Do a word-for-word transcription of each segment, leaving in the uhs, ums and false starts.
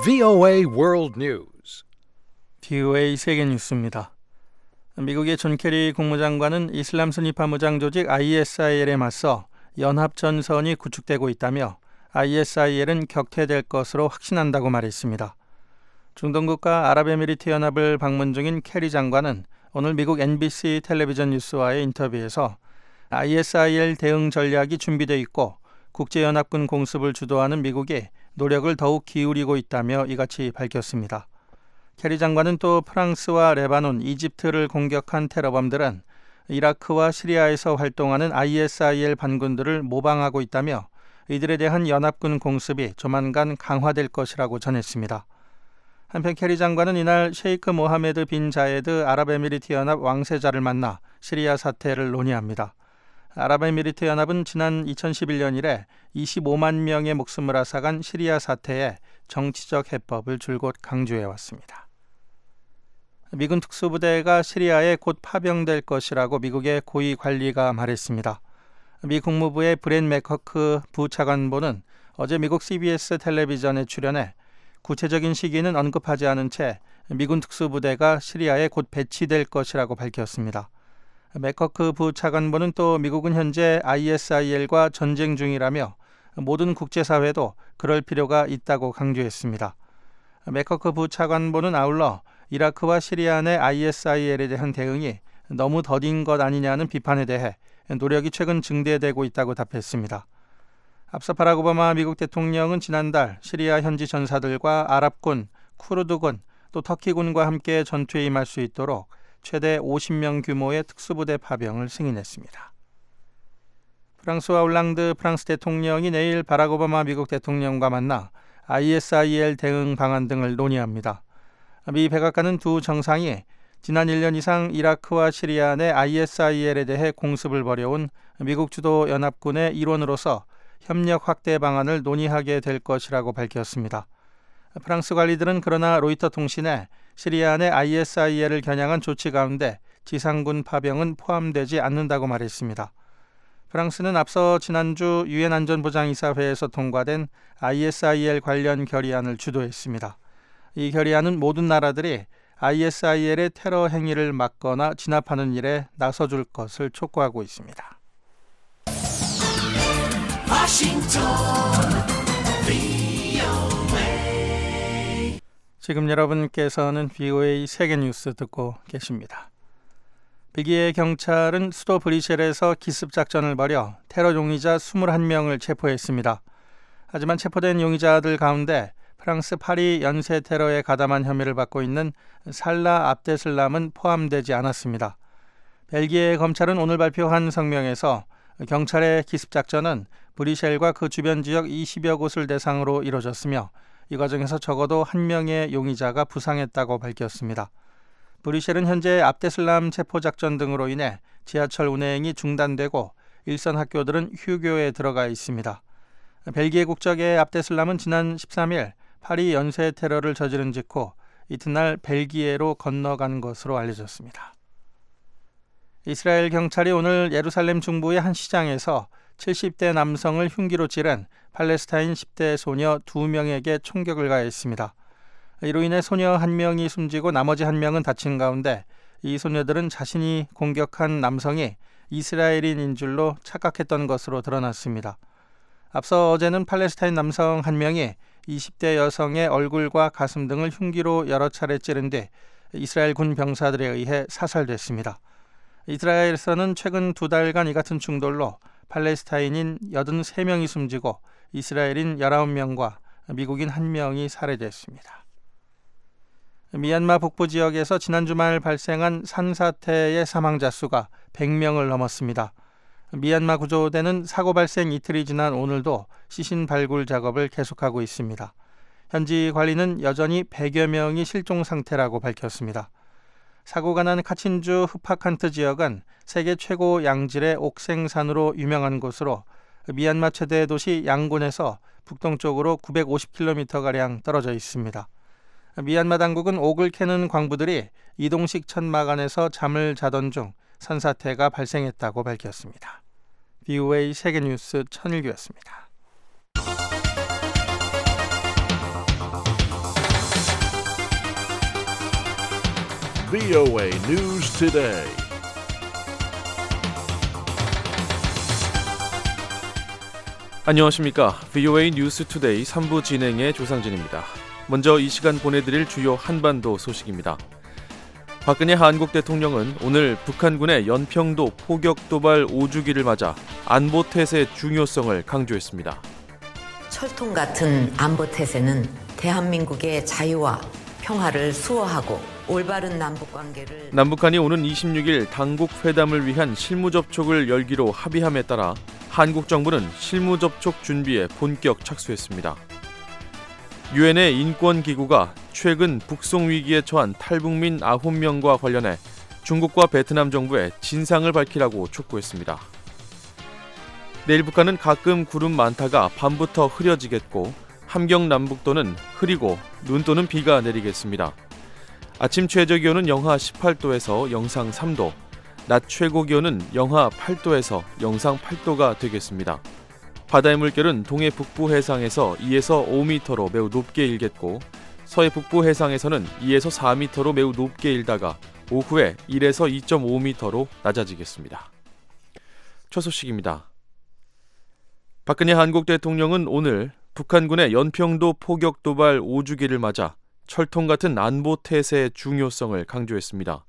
브이오에이 World News. 브이오에이 세계 뉴스입니다. 미국의 존 케리 국무장관은 이슬람 순위파 무장 조직 아이에스아이엘에 맞서 연합전선이 구축되고 있다며 아이에스아이엘은 격퇴될 것으로 확신한다고 말했습니다. 중동 국가 아랍에미리트 연합을 방문 중인 케리 장관은 오늘 미국 엔비씨 텔레비전 뉴스와의 인터뷰에서 아이에스아이엘 대응 전략이 준비되어 있고 국제연합군 공습을 주도하는 미국이 노력을 더욱 기울이고 있다며 이같이 밝혔습니다. 케리 장관은 또 프랑스와 레바논, 이집트를 공격한 테러범들은 이라크와 시리아에서 활동하는 아이에스아이엘 반군들을 모방하고 있다며 이들에 대한 연합군 공습이 조만간 강화될 것이라고 전했습니다. 한편 케리 장관은 이날 셰이크 모하메드 빈 자예드 아랍에미리트 연합 왕세자를 만나 시리아 사태를 논의합니다. 아랍에미리트 연합은 지난 이천십일 년 이래 이십오만 명의 목숨을 앗아간 시리아 사태에 정치적 해법을 줄곧 강조해왔습니다. 미군 특수부대가 시리아에 곧 파병될 것이라고 미국의 고위 관리가 말했습니다. 미 국무부의 브렌 맥커크 부차관보는 어제 미국 씨비에스 텔레비전에 출연해 구체적인 시기는 언급하지 않은 채 미군 특수부대가 시리아에 곧 배치될 것이라고 밝혔습니다. 맥커크 부차관보는 또 미국은 현재 아이에스아이엘과 전쟁 중이라며 모든 국제사회도 그럴 필요가 있다고 강조했습니다. 맥커크 부차관보는 아울러 이라크와 시리아 내 아이에스아이엘에 대한 대응이 너무 더딘 것 아니냐는 비판에 대해 노력이 최근 증대되고 있다고 답했습니다. 앞서 바락 오바마 미국 대통령은 지난달 시리아 현지 전사들과 아랍군, 쿠르드군, 또 터키군과 함께 전투에 임할 수 있도록 최대 오십 명 규모의 특수부대 파병을 승인했습니다. 프랑스와 올랑드 프랑스 대통령이 내일 바락 오바마 미국 대통령과 만나 아이에스아이엘 대응 방안 등을 논의합니다. 미 백악관은 두 정상이 지난 일 년 이상 이라크와 시리아 내 아이에스아이엘에 대해 공습을 벌여온 미국 주도 연합군의 일원으로서 협력 확대 방안을 논의하게 될 것이라고 밝혔습니다. 프랑스 관리들은 그러나 로이터 통신에 시리아 내 아이에스아이엘을 겨냥한 조치 가운데 지상군 파병은 포함되지 않는다고 말했습니다. 프랑스는 앞서 지난주 유엔 안전보장이사회에서 통과된 아이에스아이엘 관련 결의안을 주도했습니다. 이 결의안은 모든 나라들이 아이에스아이엘의 테러 행위를 막거나 진압하는 일에 나서줄 것을 촉구하고 있습니다. 워싱턴 지금 여러분께서는 브이오에이 세계뉴스 듣고 계십니다. 벨기에 경찰은 수도 브뤼셀에서 기습작전을 벌여 테러 용의자 이십일 명을 체포했습니다. 하지만 체포된 용의자들 가운데 프랑스 파리 연쇄 테러에 가담한 혐의를 받고 있는 살라 압데슬람은 포함되지 않았습니다. 벨기에 검찰은 오늘 발표한 성명에서 경찰의 기습작전은 브뤼셀과 그 주변 지역 이십여 곳을 대상으로 이뤄졌으며 이 과정에서 적어도 한 명의 용의자가 부상했다고 밝혔습니다. 브뤼셀은 현재 압데슬람 체포작전 등으로 인해 지하철 운행이 중단되고 일선 학교들은 휴교에 들어가 있습니다. 벨기에 국적의 압데슬람은 지난 십삼 일 파리 연쇄 테러를 저지른 직후 이튿날 벨기에로 건너간 것으로 알려졌습니다. 이스라엘 경찰이 오늘 예루살렘 중부의 한 시장에서 칠십 대 남성을 흉기로 찌른 팔레스타인 십 대 소녀 두 명에게 총격을 가했습니다. 이로 인해 소녀 한 명이 숨지고 나머지 한 명은 다친 가운데 이 소녀들은 자신이 공격한 남성이 이스라엘인인 줄로 착각했던 것으로 드러났습니다. 앞서 어제는 팔레스타인 남성 한 명이 이십 대 여성의 얼굴과 가슴 등을 흉기로 여러 차례 찌른 뒤 이스라엘 군 병사들에 의해 사살됐습니다. 이스라엘에서는 최근 두 달간 이 같은 충돌로 팔레스타인인 팔십삼 명이 숨지고 이스라엘인 열아홉 명과 미국인 한 명이 살해됐습니다. 미얀마 북부 지역에서 지난 주말 발생한 산사태의 사망자 수가 백 명을 넘었습니다. 미얀마 구조대는 사고 발생 이틀이 지난 오늘도 시신 발굴 작업을 계속하고 있습니다. 현지 관리는 여전히 백여 명이 실종 상태라고 밝혔습니다. 사고가 난 카친주 흐파칸트 지역은 세계 최고 양질의 옥생산으로 유명한 곳으로 미얀마 최대 도시 양곤에서 북동쪽으로 구백오십 킬로미터가량 떨어져 있습니다. 미얀마 당국은 옥을 캐는 광부들이 이동식 천막 안에서 잠을 자던 중 산사태가 발생했다고 밝혔습니다. 브이오에이 세계뉴스 천일규였습니다. 브이오에이 News Today. 안녕하십니까. 브이오에이 뉴스 투데이 삼 부 진행의 조상진입니다. 먼저 이 시간 보내드릴 주요 한반도 소식입니다. 박근혜 한국 대통령은 오늘 북한군의 연평도 포격 도발 오 주기를 맞아 안보 태세의 중요성을 강조했습니다. 철통 같은 안보 태세는 대한민국의 자유와 평화를 수호하고 올바른 남북 관계를 남북한이 오는 이십육 일 당국 회담을 위한 실무 접촉을 열기로 합의함에 따라 한국 정부는 실무 접촉 준비에 본격 착수했습니다. 유엔의 인권기구가 최근 북송 위기에 처한 탈북민 아홉 명과 관련해 중국과 베트남 정부에 진상을 밝히라고 촉구했습니다. 내일 북한은 가끔 구름 많다가 밤부터 흐려지겠고 함경 남북도는 흐리고 눈 또는 비가 내리겠습니다. 아침 최저기온은 영하 십팔 도에서 영상 삼 도, 낮 최고기온은 영하 팔 도에서 영상 팔 도가 되겠습니다. 바다의 물결은 동해 북부 해상에서 이에서 오 미터로 매우 높게 일겠고 서해 북부 해상에서는 이에서 사 미터로 매우 높게 일다가 오후에 일에서 이 점 오 미터로 낮아지겠습니다. 첫 소식입니다. 박근혜 한국 대통령은 오늘 북한군의 연평도 포격 도발 오 주기를 맞아 철통 같은 안보 태세의 중요성을 강조했습니다.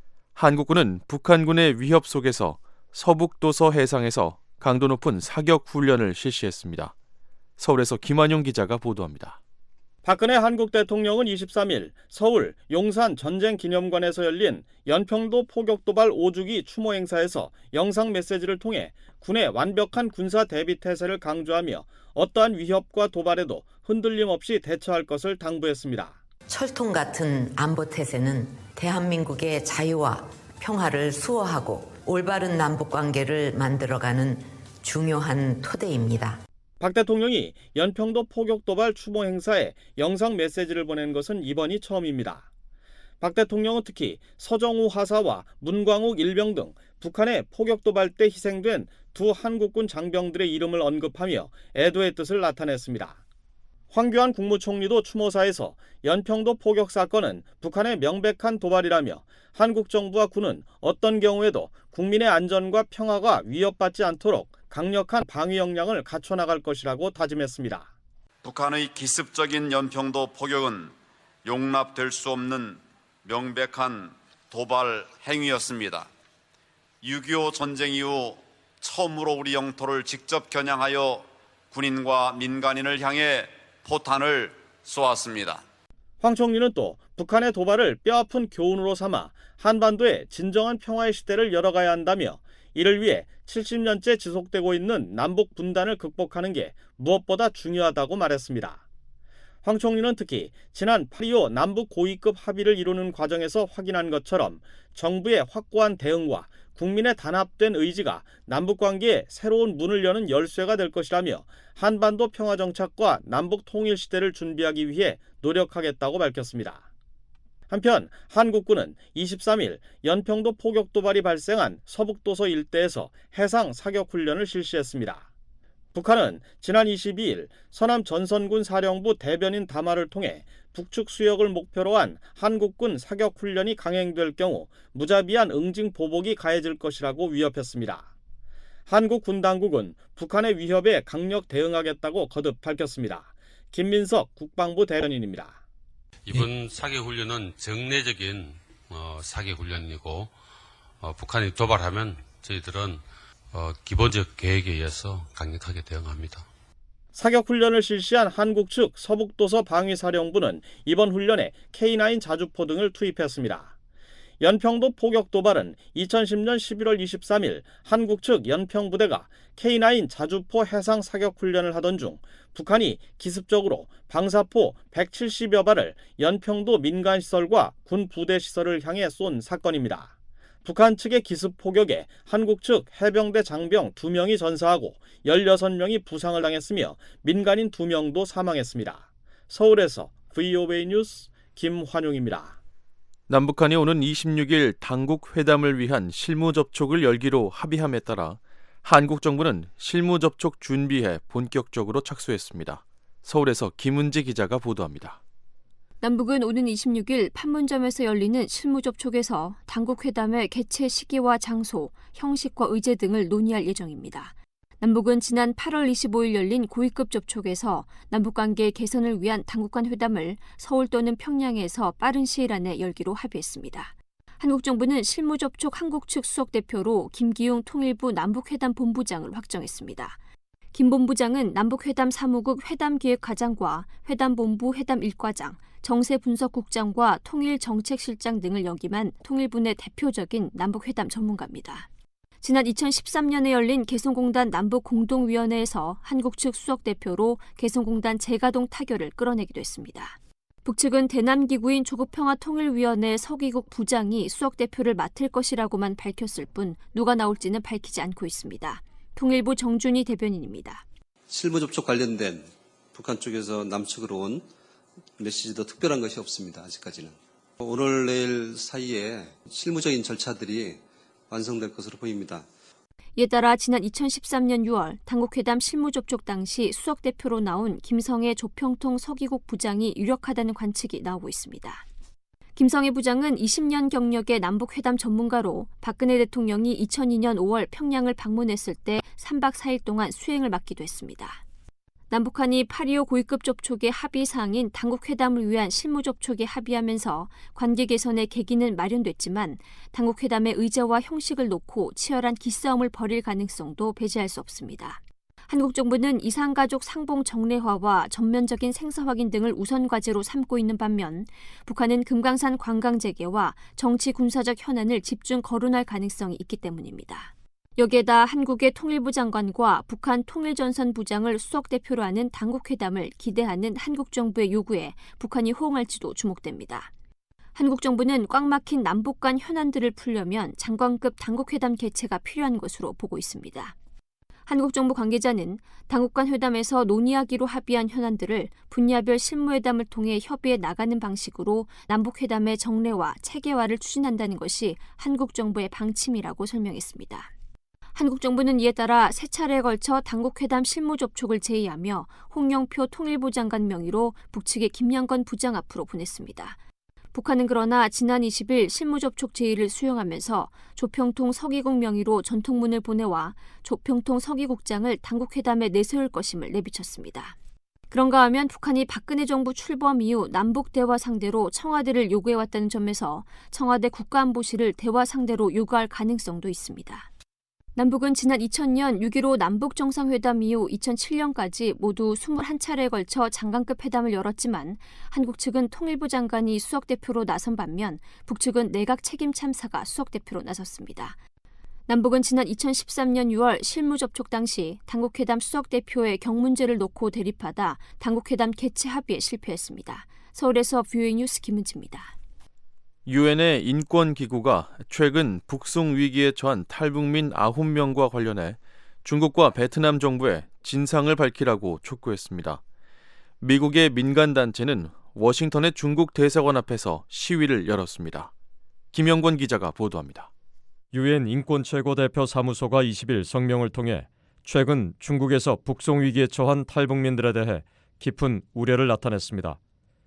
한국군은 북한군의 위협 속에서 서북도서 해상에서 강도 높은 사격 훈련을 실시했습니다. 서울에서 김환용 기자가 보도합니다. 박근혜 한국 대통령은 이십삼 일 서울 용산 전쟁기념관에서 열린 연평도 포격도발 오 주기 추모 행사에서 영상 메시지를 통해 군의 완벽한 군사 대비 태세를 강조하며 어떠한 위협과 도발에도 흔들림 없이 대처할 것을 당부했습니다. 철통 같은 안보 태세는 대한민국의 자유와 평화를 수호하고 올바른 남북 관계를 만들어가는 중요한 토대입니다. 박 대통령이 연평도 포격도발 추모 행사에 영상 메시지를 보낸 것은 이번이 처음입니다. 박 대통령은 특히 서정우 하사와 문광욱 일병 등 북한의 포격도발 때 희생된 두 한국군 장병들의 이름을 언급하며 애도의 뜻을 나타냈습니다. 황교안 국무총리도 추모사에서 연평도 포격 사건은 북한의 명백한 도발이라며 한국 정부와 군은 어떤 경우에도 국민의 안전과 평화가 위협받지 않도록 강력한 방위 역량을 갖춰나갈 것이라고 다짐했습니다. 북한의 기습적인 연평도 포격은 용납될 수 없는 명백한 도발 행위였습니다. 육이오 전쟁 이후 처음으로 우리 영토를 직접 겨냥하여 군인과 민간인을 향해 포탄을 쏘았습니다. 황 총리는 또 북한의 도발을 뼈아픈 교훈으로 삼아 한반도의 진정한 평화의 시대를 열어가야 한다며 이를 위해 칠십 년째 지속되고 있는 남북 분단을 극복하는 게 무엇보다 중요하다고 말했습니다. 황 총리는 특히 지난 팔 이오 남북 고위급 합의를 이루는 과정에서 확인한 것처럼 정부의 확고한 대응과 국민의 단합된 의지가 남북관계에 새로운 문을 여는 열쇠가 될 것이라며 한반도 평화정착과 남북 통일 시대를 준비하기 위해 노력하겠다고 밝혔습니다. 한편 한국군은 이십삼 일 연평도 포격 도발이 발생한 서북도서 일대에서 해상 사격 훈련을 실시했습니다. 북한은 지난 이십이 일 서남 전선군 사령부 대변인 담화를 통해 북측 수역을 목표로 한 한국군 사격 훈련이 강행될 경우 무자비한 응징 보복이 가해질 것이라고 위협했습니다. 한국 군 당국은 북한의 위협에 강력 대응하겠다고 거듭 밝혔습니다. 김민석 국방부 대변인입니다. 이번 사격훈련은 정례적인 어, 사격훈련이고 어, 북한이 도발하면 저희들은 어, 기본적 계획에 의해서 강력하게 대응합니다. 사격훈련을 실시한 한국 측 서북도서 방위사령부는 이번 훈련에 케이 나인 자주포 등을 투입했습니다. 연평도 포격 도발은 이천십 년 십일월 이십삼 일 한국 측 연평부대가 케이 나인 자주포 해상 사격 훈련을 하던 중 북한이 기습적으로 방사포 백칠십여 발을 연평도 민간시설과 군 부대시설을 향해 쏜 사건입니다. 북한 측의 기습 포격에 한국 측 해병대 장병 두 명이 전사하고 열여섯 명이 부상을 당했으며 민간인 두 명도 사망했습니다. 서울에서 브이오에이 뉴스 김환용입니다. 남북한이 오는 이십육 일 당국 회담을 위한 실무 접촉을 열기로 합의함에 따라 한국 정부는 실무 접촉 준비에 본격적으로 착수했습니다. 서울에서 김은지 기자가 보도합니다. 남북은 오는 이십육 일 판문점에서 열리는 실무 접촉에서 당국 회담의 개최 시기와 장소, 형식과 의제 등을 논의할 예정입니다. 남북은 지난 팔월 이십오일 열린 고위급 접촉에서 남북관계 개선을 위한 당국 간 회담을 서울 또는 평양에서 빠른 시일 안에 열기로 합의했습니다. 한국 정부는 실무 접촉 한국 측 수석 대표로 김기용 통일부 남북회담 본부장을 확정했습니다. 김 본부장은 남북회담 사무국 회담기획과장과 회담본부 회담일과장, 정세분석국장과 통일정책실장 등을 역임한 통일부 내 대표적인 남북회담 전문가입니다. 지난 이천십삼 년에 열린 개성공단 남북공동위원회에서 한국 측 수석 대표로 개성공단 재가동 타결을 끌어내기도 했습니다. 북측은 대남기구인 조국평화통일위원회 서기국 부장이 수석 대표를 맡을 것이라고만 밝혔을 뿐 누가 나올지는 밝히지 않고 있습니다. 통일부 정준희 대변인입니다. 실무 접촉 관련된 북한 쪽에서 남측으로 온 메시지도 특별한 것이 없습니다. 아직까지는. 오늘 내일 사이에 실무적인 절차들이 완성될 것으로 보입니다. 이에 따라 지난 이천십삼 년 유월 당국회담 실무 접촉 당시 수석 대표로 나온 김성애 조평통 서기국 부장이 유력하다는 관측이 나오고 있습니다. 김성애 부장은 이십 년 경력의 남북회담 전문가로 박근혜 대통령이 이천이 년 오월 평양을 방문했을 때 삼 박 사 일 동안 수행을 맡기도 했습니다. 남북한이 팔 이오 고위급 접촉의 합의 사항인 당국회담을 위한 실무 접촉에 합의하면서 관계 개선의 계기는 마련됐지만 당국회담의 의제와 형식을 놓고 치열한 기싸움을 벌일 가능성도 배제할 수 없습니다. 한국 정부는 이산가족 상봉 정례화와 전면적인 생사 확인 등을 우선 과제로 삼고 있는 반면 북한은 금강산 관광 재개와 정치 군사적 현안을 집중 거론할 가능성이 있기 때문입니다. 여기에다 한국의 통일부 장관과 북한 통일전선부장을 수석 대표로 하는 당국회담을 기대하는 한국 정부의 요구에 북한이 호응할지도 주목됩니다. 한국 정부는 꽉 막힌 남북 간 현안들을 풀려면 장관급 당국회담 개최가 필요한 것으로 보고 있습니다. 한국 정부 관계자는 당국 간 회담에서 논의하기로 합의한 현안들을 분야별 실무회담을 통해 협의해 나가는 방식으로 남북회담의 정례화, 체계화를 추진한다는 것이 한국 정부의 방침이라고 설명했습니다. 한국 정부는 이에 따라 세 차례에 걸쳐 당국회담 실무 접촉을 제의하며 홍영표 통일부 장관 명의로 북측의 김양건 부장 앞으로 보냈습니다. 북한은 그러나 지난 이십 일 실무 접촉 제의를 수용하면서 조평통 서기국 명의로 전통문을 보내와 조평통 서기국장을 당국회담에 내세울 것임을 내비쳤습니다. 그런가 하면 북한이 박근혜 정부 출범 이후 남북 대화 상대로 청와대를 요구해왔다는 점에서 청와대 국가안보실을 대화 상대로 요구할 가능성도 있습니다. 남북은 지난 이천 년 육 일오 남북정상회담 이후 이천칠 년까지 모두 이십일 차례에 걸쳐 장관급 회담을 열었지만 한국 측은 통일부 장관이 수석대표로 나선 반면 북측은 내각 책임 참사가 수석대표로 나섰습니다. 남북은 지난 이천십삼 년 유월 실무 접촉 당시 당국회담 수석대표의 경문제를 놓고 대립하다 당국회담 개최 합의에 실패했습니다. 서울에서 뷰에이 뉴스 김은지입니다. 유엔의 인권기구가 최근 북송 위기에 처한 탈북민 아홉 명과 관련해 중국과 베트남 정부에 진상을 밝히라고 촉구했습니다. 미국의 민간단체는 워싱턴의 중국 대사관 앞에서 시위를 열었습니다. 김영권 기자가 보도합니다. 유엔 인권최고대표 사무소가 이십 일 성명을 통해 최근 중국에서 북송 위기에 처한 탈북민들에 대해 깊은 우려를 나타냈습니다.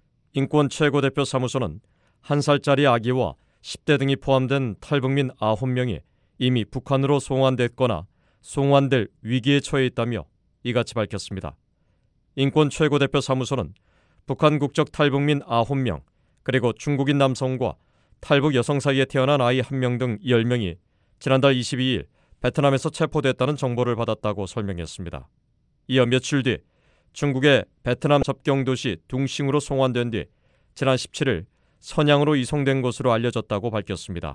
인권최고대표 사무소는 한 살짜리 아기와 십 대 등이 포함된 탈북민 아홉 명이 이미 북한으로 송환됐거나 송환될 위기에 처해 있다며 이같이 밝혔습니다. 인권 최고대표 사무소는 북한 국적 탈북민 아홉 명 그리고 중국인 남성과 탈북 여성 사이에 태어난 아이 한 명 등 열 명이 지난달 이십이 일 베트남에서 체포됐다는 정보를 받았다고 설명했습니다. 이어 며칠 뒤 중국의 베트남 접경 도시 둥싱으로 송환된 뒤 지난 십칠 일 선양으로 이송된 것으로 알려졌다고 밝혔습니다.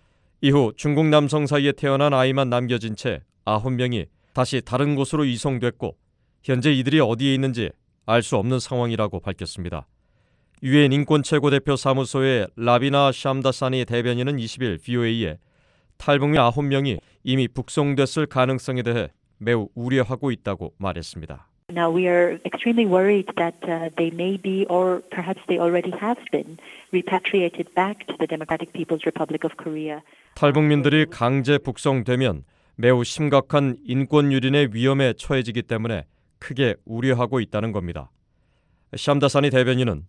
이후 중국 남성 사이에 태어난 아이만 남겨진 채 아홉 명이 다시 다른 곳으로 이송됐고 현재 이들이 어디에 있는지 알 수 없는 상황이라고 밝혔습니다. 유엔 인권 최고대표 사무소의 라비나 샴다사니 대변인은 이십 일 브이오에이에 탈북민 아홉 명이 이미 북송됐을 가능성에 대해 매우 우려하고 있다고 말했습니다. Now we are extremely worried that uh, they may be, or perhaps they already have been, repatriated back to the Democratic People's Republic of Korea. 탈북민들이 강제 북송되면 매우 심각한 인권 유린의 위험에 처해지기 때문에 크게 우려하고 있다는 겁니다. 샴다사니 대변인은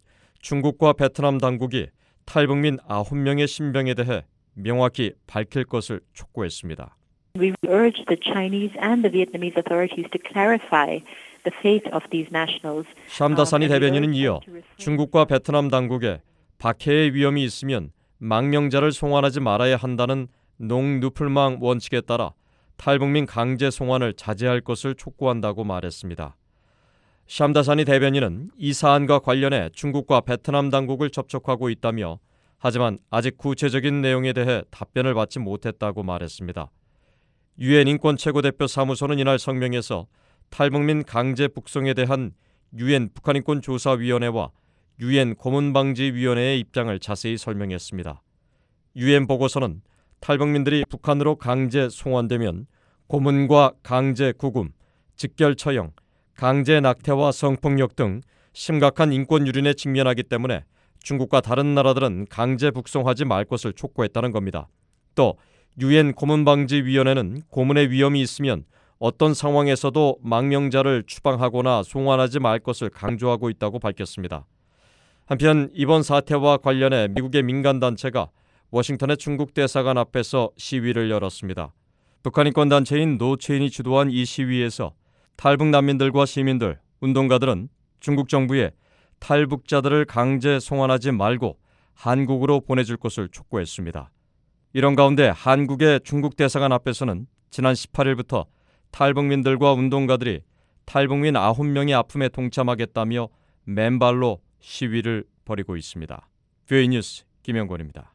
중국과 베트남 당국이 탈북민 아홉 명의 신병에 대해 명확히 밝힐 것을 촉구했습니다. We urge the Chinese and the Vietnamese authorities to clarify the fate of these nationals. 샴다사니 대변인은 이어 중국과 베트남 당국에 박해의 위험이 있으면 망명자를 송환하지 말아야 한다는 농누플망 원칙에 따라 탈북민 강제 송환을 자제할 것을 촉구한다고 말했습니다. 샴다사니 대변인은 이 사안과 관련해 중국과 베트남 당국을 접촉하고 있다며 하지만 아직 구체적인 내용에 대해 답변을 받지 못했다고 말했습니다. 유엔 인권 최고대표 사무소는 이날 성명에서 탈북민 강제 북송에 대한 유엔 북한인권조사위원회와 유엔 고문방지위원회의 입장을 자세히 설명했습니다. 유엔 보고서는 탈북민들이 북한으로 강제 송환되면 고문과 강제 구금, 직결 처형, 강제 낙태와 성폭력 등 심각한 인권 유린에 직면하기 때문에 중국과 다른 나라들은 강제 북송하지 말 것을 촉구했다는 겁니다. 또 유엔 고문방지위원회는 고문의 위험이 있으면 어떤 상황에서도 망명자를 추방하거나 송환하지 말 것을 강조하고 있다고 밝혔습니다. 한편 이번 사태와 관련해 미국의 민간단체가 워싱턴의 중국 대사관 앞에서 시위를 열었습니다. 북한 인권단체인 노체인이 주도한 이 시위에서 탈북 난민들과 시민들, 운동가들은 중국 정부에 탈북자들을 강제 송환하지 말고 한국으로 보내줄 것을 촉구했습니다. 이런 가운데 한국의 중국 대사관 앞에서는 지난 십팔 일부터 탈북민들과 운동가들이 탈북민 아홉 명의 아픔에 동참하겠다며 맨발로 시위를 벌이고 있습니다. 뷰이 뉴스 김영권입니다.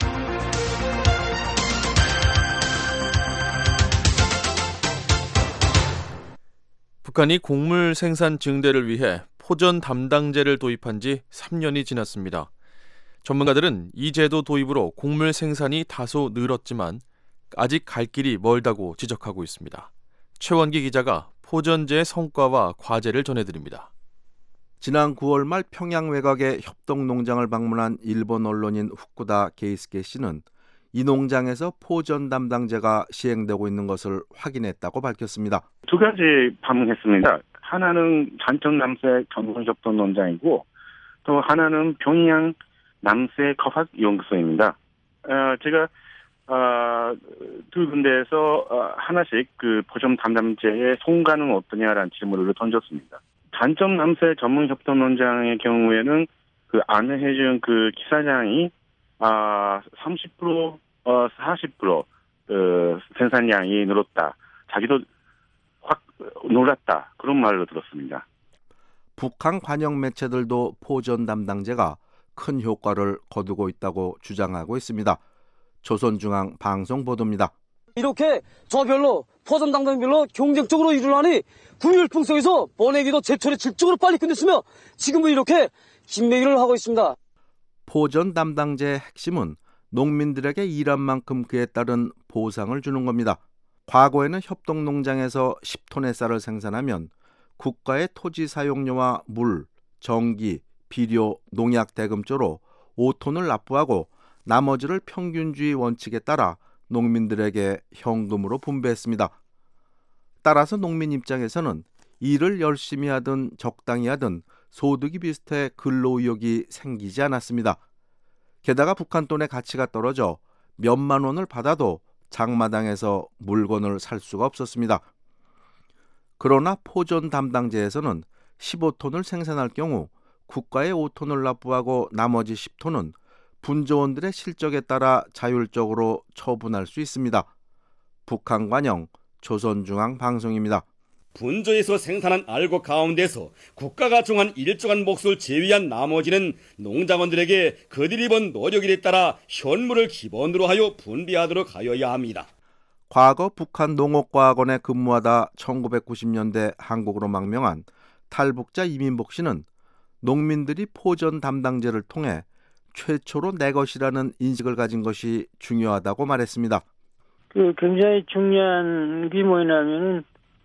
북한이 곡물 생산 증대를 위해 포전 담당제를 도입한 지 삼 년이 지났습니다. 전문가들은 이 제도 도입으로 곡물 생산이 다소 늘었지만 아직 갈 길이 멀다고 지적하고 있습니다. 최원기 기자가 포전제의 성과와 과제를 전해드립니다. 지난 구월 말 평양 외곽의 협동농장을 방문한 일본 언론인 후쿠다 게이스케 씨는 이 농장에서 포전 담당제가 시행되고 있는 것을 확인했다고 밝혔습니다. 두 가지 방문했습니다. 하나는 산청 남세 전문협동 농장이고 또 하나는 평양 남세 거학연구소입니다. 어, 제가 어, 두 군데에서 어, 하나씩 그 포전 담당제의 성과는 어떠냐라는 질문을 던졌습니다. 산청 남세 전문협동 농장의 경우에는 그 안내해준 그 기사량이 아, 삼십 퍼센트, 어, 사십 퍼센트 어, 생산량이 늘었다. 자기도 확 놀랐다. 그런 말을 들었습니다. 북한 관영 매체들도 포전 담당제가 큰 효과를 거두고 있다고 주장하고 있습니다. 조선중앙 방송 보도입니다. 이렇게 저별로 포전 담당별로 경쟁적으로 일을 하니 구일 풍성에서 번외기도 제철에 질적으로 빨리 끝냈으며 지금은 이렇게 긴매기를 하고 있습니다. 포전 담당제의 핵심은 농민들에게 일한 만큼 그에 따른 보상을 주는 겁니다. 과거에는 협동농장에서 십 톤의 쌀을 생산하면 국가의 토지 사용료와 물, 전기, 비료, 농약 대금조로 오 톤을 납부하고 나머지를 평균주의 원칙에 따라 농민들에게 현금으로 분배했습니다. 따라서 농민 입장에서는 일을 열심히 하든 적당히 하든 소득이 비슷해 근로의욕이 생기지 않았습니다. 게다가 북한 돈의 가치가 떨어져 몇만 원을 받아도 장마당에서 물건을 살 수가 없었습니다. 그러나 포전 담당제에서는 십오 톤을 생산할 경우 국가에 오 톤을 납부하고 나머지 십 톤은 분조원들의 실적에 따라 자율적으로 처분할 수 있습니다. 북한 관영 조선중앙방송입니다. 분조에서 생산한 알곡 가운데서 국가가 정한 일정한 몫을 제외한 나머지는 농장원들에게 그들이 번 노력에 따라 현물을 기본으로 하여 분배하도록 하여야 합니다. 과거 북한 농업과학원에 근무하다 천구백구십 년대 한국으로 망명한 탈북자 이민복 씨는 농민들이 포전 담당제를 통해 최초로 내 것이라는 인식을 가진 것이 중요하다고 말했습니다. 그 굉장히 중요한 게 뭐냐면은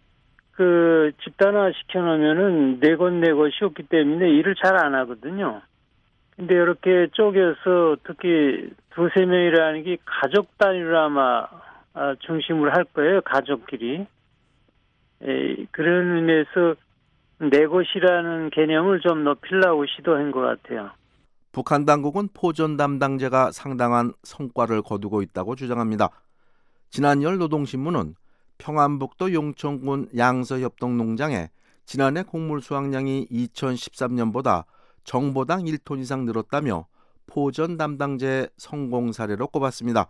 그 집단화 시켜놓으면은 내 것 내 것이 없기 때문에 일을 잘 안 하거든요. 근데 이렇게 쪼개서 특히 두세 명이라는 게 가족 단위로 아마 중심으로 할 거예요. 가족끼리. 에, 그런 의미에서 내 것이라는 개념을 좀 높이려고 시도한 것 같아요. 북한 당국은 포전 담당제가 상당한 성과를 거두고 있다고 주장합니다. 지난 열 노동신문은 평안북도 용천군 양서협동농장에 지난해 곡물 수확량이 이천십삼 년보다 정보당 일 톤 이상 늘었다며 포전 담당제 성공 사례로 꼽았습니다.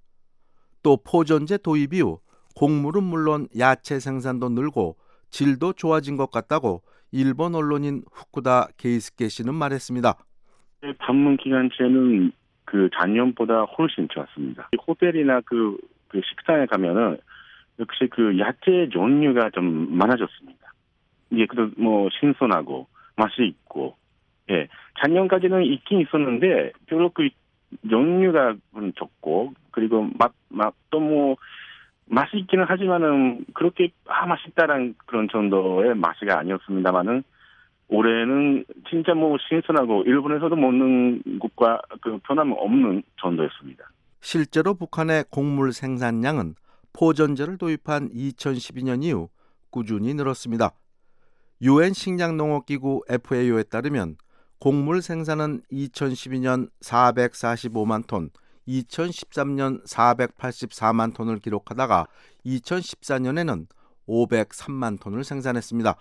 또 포전제 도입 이후 곡물은 물론 야채 생산도 늘고 질도 좋아진 것 같다고 일본 언론인 후쿠다 게이스케 씨는 말했습니다. 방문 기간제는 그 작년보다 훨씬 좋았습니다. 호텔이나 그, 그 식당에 가면은 역시 그 야채 종류가 좀 많아졌습니다. 이게 그 뭐 신선하고 맛이 있고, 예 작년까지는 있긴 있었는데 별로 그 종류가 적고 그리고 맛 맛도 뭐 맛이 있기는 하지만은 그렇게 아 맛있다란 그런 정도의 맛이 아니었습니다만은. 올해는 진짜 뭐 신선하고 일본에서도 먹는 것과 그 변함없는 정도였습니다. 실제로 북한의 곡물 생산량은 포전제를 도입한 이천십이 년 이후 꾸준히 늘었습니다. 유엔 식량농업기구 에프에이오에 따르면 곡물 생산은 이천십이 년 사백사십오만 톤, 이천십삼 년 사백팔십사만 톤을 기록하다가 이천십사 년에는 오백삼만 톤을 생산했습니다.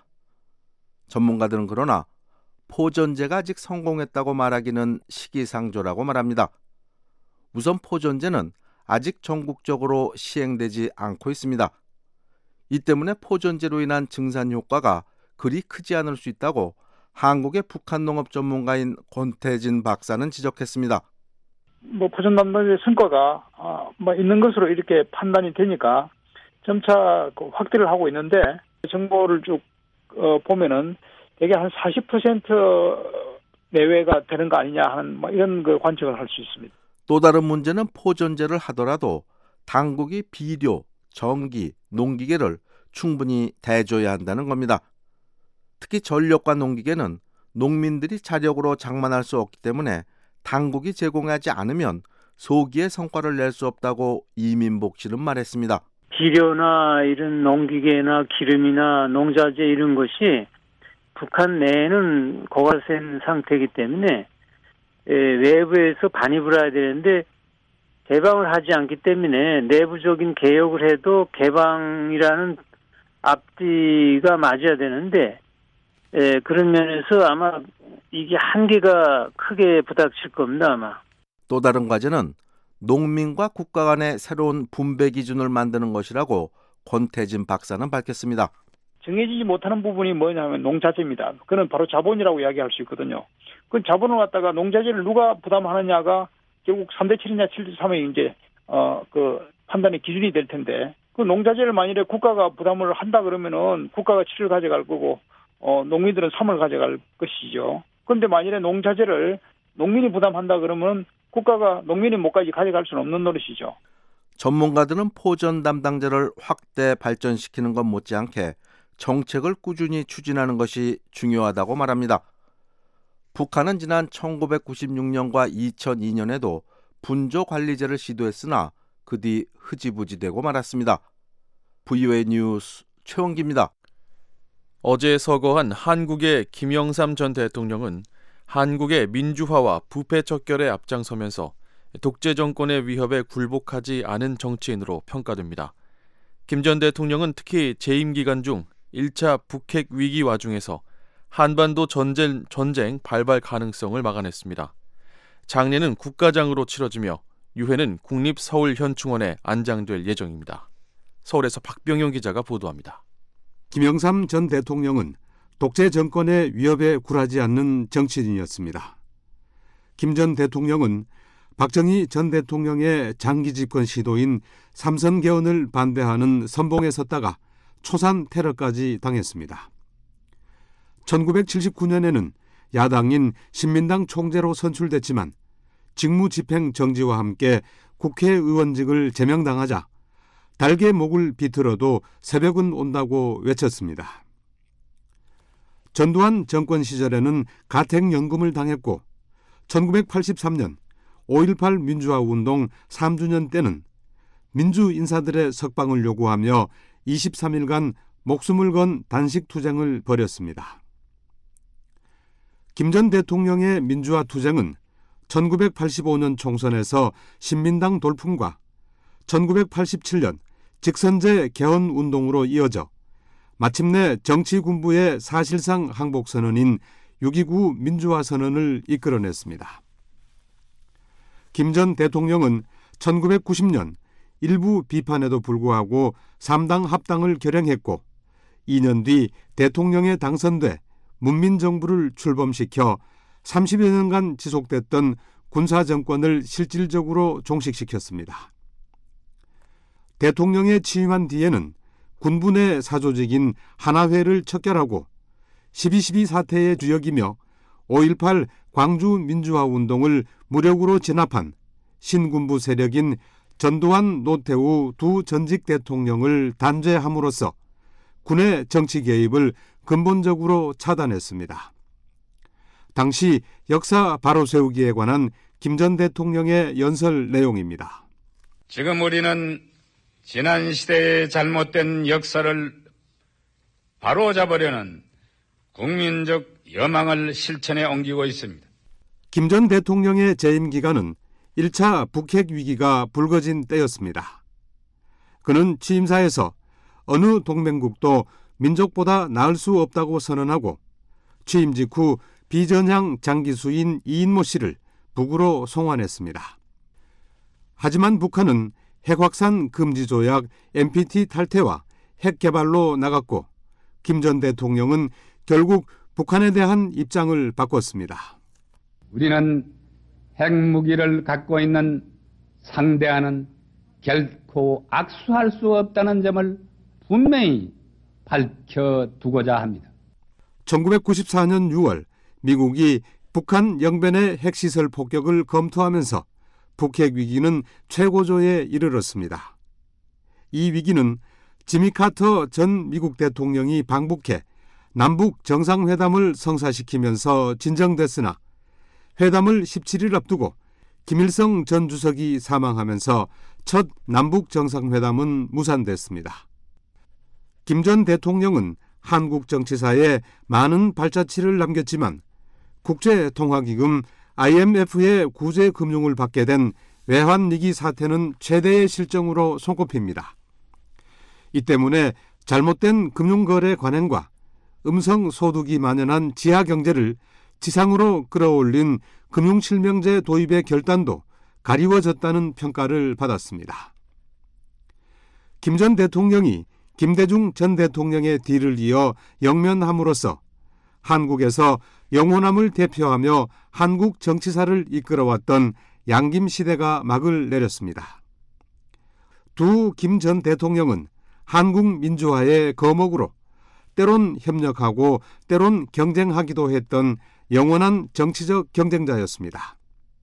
전문가들은 그러나 포전제가 아직 성공했다고 말하기는 시기상조라고 말합니다. 우선 포전제는 아직 전국적으로 시행되지 않고 있습니다. 이 때문에 포전제로 인한 증산 효과가 그리 크지 않을 수 있다고 한국의 북한 농업 전문가인 권태진 박사는 지적했습니다. 뭐 포전 담당제 성과가 어, 뭐 있는 것으로 이렇게 판단이 되니까 점차 확대를 하고 있는데 정보를 쭉 어, 보면은 되게 한 사십 퍼센트 내외가 되는 거 아니냐 하는 뭐 이런 그 관측을 할 수 있습니다. 또 다른 문제는 포전제를 하더라도 당국이 비료, 전기, 농기계를 충분히 대줘야 한다는 겁니다. 특히 전력과 농기계는 농민들이 자력으로 장만할 수 없기 때문에 당국이 제공하지 않으면 소기의 성과를 낼 수 없다고 이민복 씨는 말했습니다. 비료나 이런 농기계나 기름이나 농자재 이런 것이 북한 내에는 고갈된 상태이기 때문에 외부에서 반입을 해야 되는데 개방을 하지 않기 때문에 내부적인 개혁을 해도 개방이라는 앞뒤가 맞아야 되는데 그런 면에서 아마 이게 한계가 크게 부닥칠 겁니다. 아마. 또 다른 과제는 농민과 국가 간의 새로운 분배 기준을 만드는 것이라고 권태진 박사는 밝혔습니다. 정해지지 못하는 부분이 뭐냐면 농자재입니다. 그는 바로 자본이라고 이야기할 수 있거든요. 그 자본을 갖다가 농자재를 누가 부담하느냐가 결국 삼 대 칠이냐 칠 대 삼의 이제 어 그 판단의 기준이 될 텐데 그 농자재를 만일에 국가가 부담을 한다 그러면은 국가가 칠을 가져갈 거고 어 농민들은 삼을 가져갈 것이죠. 그런데 만일에 농자재를 농민이 부담한다 그러면 국가가 농민이 뭐까지 가져갈 수는 없는 노릇이죠. 전문가들은 포전 담당제를 확대 발전시키는 것 못지않게 정책을 꾸준히 추진하는 것이 중요하다고 말합니다. 북한은 지난 천구백구십육 년과 이천이 년에도 분조관리제를 시도했으나 그 뒤 흐지부지되고 말았습니다. 브이오에이 뉴스 최원기입니다. 어제 서거한 한국의 김영삼 전 대통령은 한국의 민주화와 부패 척결에 앞장서면서 독재 정권의 위협에 굴복하지 않은 정치인으로 평가됩니다. 김 전 대통령은 특히 재임 기간 중 일 차 북핵 위기 와중에서 한반도 전쟁, 전쟁 발발 가능성을 막아냈습니다. 장례는 국가장으로 치러지며 유해는 국립서울현충원에 안장될 예정입니다. 서울에서 박병용 기자가 보도합니다. 김영삼 전 대통령은 독재 정권의 위협에 굴하지 않는 정치인이었습니다. 김 전 대통령은 박정희 전 대통령의 장기 집권 시도인 삼선 개헌을 반대하는 선봉에 섰다가 초산 테러까지 당했습니다. 천구백칠십구 년에는 야당인 신민당 총재로 선출됐지만 직무집행 정지와 함께 국회의원직을 제명당하자 달개 목을 비틀어도 새벽은 온다고 외쳤습니다. 전두환 정권 시절에는 가택연금을 당했고 천구백팔십삼 년 오일팔 민주화운동 삼 주년 때는 민주인사들의 석방을 요구하며 이십삼 일간 목숨을 건 단식투쟁을 벌였습니다. 김 전 대통령의 민주화 투쟁은 천구백팔십오 년 총선에서 신민당 돌풍과 천구백팔십칠 년 직선제 개헌 운동으로 이어져 마침내 정치 군부의 사실상 항복 선언인 육이구 민주화 선언을 이끌어냈습니다. 김 전 대통령은 천구백구십 년 일부 비판에도 불구하고 삼 당 합당을 결행했고 이 년 뒤 대통령에 당선돼 문민정부를 출범시켜 삼십여 년간 지속됐던 군사정권을 실질적으로 종식시켰습니다. 대통령에 취임한 뒤에는 군부 내 사조직인 하나회를 척결하고 십이 십이 사태의 주역이며 오일팔 광주 민주화 운동을 무력으로 진압한 신군부 세력인 전두환, 노태우 두 전직 대통령을 단죄함으로써 군의 정치 개입을 근본적으로 차단했습니다. 당시 역사 바로 세우기에 관한 김 전 대통령의 연설 내용입니다. 지금 우리는 지난 시대의 잘못된 역사를 바로잡으려는 국민적 여망을 실천에 옮기고 있습니다. 김 전 대통령의 재임 기간은 일 차 북핵 위기가 불거진 때였습니다. 그는 취임사에서 어느 동맹국도 민족보다 나을 수 없다고 선언하고 취임 직후 비전향 장기수인 이인모 씨를 북으로 송환했습니다. 하지만 북한은 핵확산 금지 조약 엠피티 탈퇴와 핵 개발로 나갔고 김 전 대통령은 결국 북한에 대한 입장을 바꿨습니다. 우리는 핵무기를 갖고 있는 상대와는 결코 악수할 수 없다는 점을 분명히 밝혀두고자 합니다. 천구백구십사 년 유월 미국이 북한 영변의 핵시설 폭격을 검토하면서 북핵 위기는 최고조에 이르렀습니다. 이 위기는 지미 카터 전 미국 대통령이 방북해 남북 정상회담을 성사시키면서 진정됐으나 회담을 십칠 일 앞두고 김일성 전 주석이 사망하면서 첫 남북 정상회담은 무산됐습니다. 김 전 대통령은 한국 정치사에 많은 발자취를 남겼지만 국제통화기금 아이엠에프의 구제금융을 받게 된 외환위기 사태는 최대의 실정으로 손꼽힙니다. 이 때문에 잘못된 금융거래 관행과 음성소득이 만연한 지하경제를 지상으로 끌어올린 금융실명제 도입의 결단도 가리워졌다는 평가를 받았습니다. 김 전 대통령이 김대중 전 대통령의 뒤를 이어 영면함으로써 한국에서 영호남을 대표하며 한국 정치사를 이끌어왔던 양김 시대가 막을 내렸습니다. 두 김 전 대통령은 한국 민주화의 거목으로 때론 협력하고 때론 경쟁하기도 했던 영원한 정치적 경쟁자였습니다.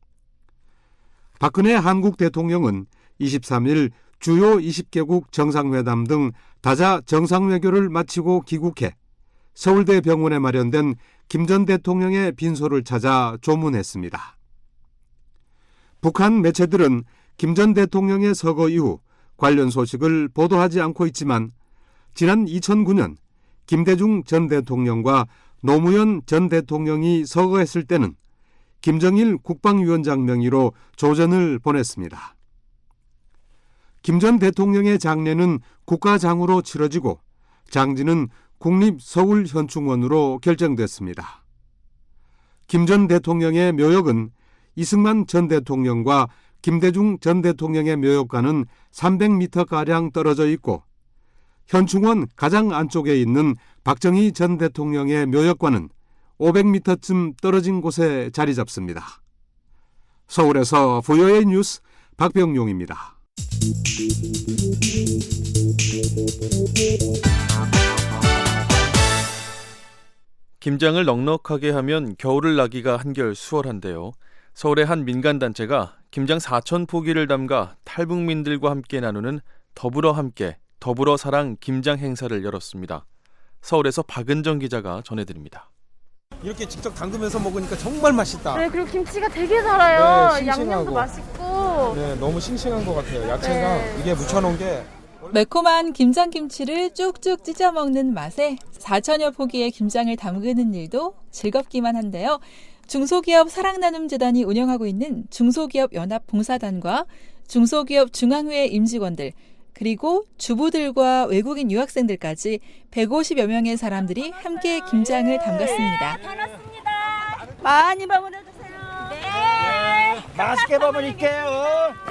박근혜 한국 대통령은 이십삼 일 주요 이십 개국 정상회담 등 다자 정상외교를 마치고 귀국해 서울대 병원에 마련된 김 전 대통령의 빈소를 찾아 조문했습니다. 북한 매체들은 김 전 대통령의 서거 이후 관련 소식을 보도하지 않고 있지만 지난 이천구 년 김대중 전 대통령과 노무현 전 대통령이 서거했을 때는 김정일 국방위원장 명의로 조전을 보냈습니다. 김 전 대통령의 장례는 국가장으로 치러지고 장지는 국립서울현충원으로 결정됐습니다. 김 전 대통령의 묘역은 이승만 전 대통령과 김대중 전 대통령의 묘역과는 삼백 미터가량 떨어져 있고 현충원 가장 안쪽에 있는 박정희 전 대통령의 묘역과는 오백 미터쯤 떨어진 곳에 자리 잡습니다. 서울에서 브이오에이 뉴스 박병용입니다. 김장을 넉넉하게 하면 겨울을 나기가 한결 수월한데요. 서울의 한 민간단체가 김장 사천 포기를 담가 탈북민들과 함께 나누는 더불어 함께 더불어 사랑 김장 행사를 열었습니다. 서울에서 박은정 기자가 전해드립니다. 이렇게 직접 담그면서 먹으니까 정말 맛있다. 네, 그리고 김치가 되게 달아요. 네, 양념도 맛있고. 네, 너무 싱싱한 것 같아요. 야채가 네. 이게 묻혀놓은 게 매콤한 김장김치를 쭉쭉 찢어 먹는 맛에 사천여 포기의 김장을 담그는 일도 즐겁기만 한데요. 중소기업 사랑나눔재단이 운영하고 있는 중소기업 연합봉사단과 중소기업 중앙회 임직원들, 그리고 주부들과 외국인 유학생들까지 백오십여 명의 사람들이 함께 김장을 담갔습니다. 많이 버무려주세요. 네. 맛있게 버무릴게요.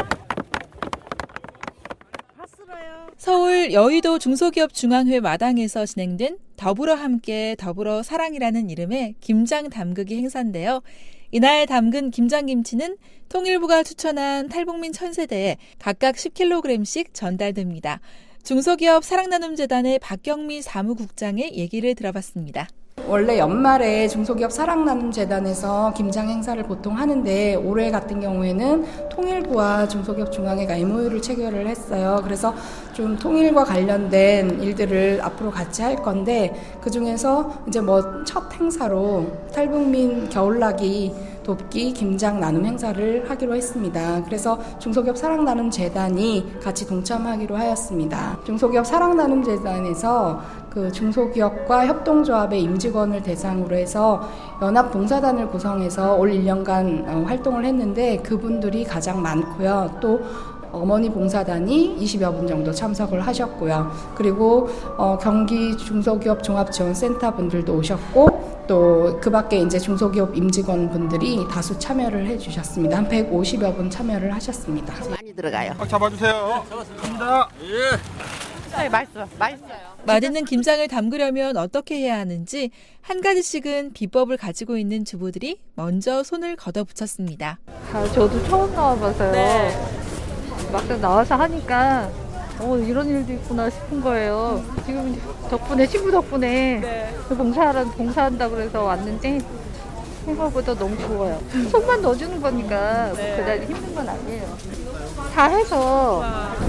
서울 여의도 중소기업 중앙회 마당에서 진행된 더불어 함께 더불어 사랑이라는 이름의 김장 담그기 행사인데요. 이날 담근 김장김치는 통일부가 추천한 탈북민 천 세대에 각각 십 킬로그램씩 전달됩니다. 중소기업 사랑나눔재단의 박경미 사무국장의 얘기를 들어봤습니다. 원래 연말에 중소기업 사랑나눔재단에서 김장 행사를 보통 하는데 올해 같은 경우에는 통일부와 중소기업 중앙회가 엠오유를 체결을 했어요. 그래서 좀 통일과 관련된 일들을 앞으로 같이 할 건데 그중에서 이제 뭐 첫 행사로 탈북민 겨울나기 돕기 김장 나눔 행사를 하기로 했습니다. 그래서 중소기업 사랑나눔재단이 같이 동참하기로 하였습니다. 중소기업 사랑나눔재단에서 그 중소기업과 협동조합의 임직원을 대상으로 해서 연합봉사단을 구성해서 올 일 년간 활동을 했는데 그분들이 가장 많고요. 또 어머니 봉사단이 이십여 분 정도 참석을 하셨고요. 그리고 어, 경기 중소기업 종합지원센터 분들도 오셨고 또 그 밖에 이제 중소기업 임직원 분들이 다수 참여를 해주셨습니다. 한 백오십여 분 참여를 하셨습니다. 많이 들어가요. 아, 잡아주세요. 잡았습니다. 예. 맛있어, 맛있어요. 맛있는 김장을 담그려면 어떻게 해야 하는지 한 가지씩은 비법을 가지고 있는 주부들이 먼저 손을 걷어붙였습니다. 아, 저도 처음 나와봐서요. 네. 막상 나와서 하니까 어, 이런 일도 있구나 싶은 거예요. 지금 덕분에 친구 덕분에 네. 봉사하라 봉사한다고 그래서 왔는데 생각보다 너무 좋아요. 속만 넣어주는 거니까 네. 그다지 힘든 건 아니에요. 다 해서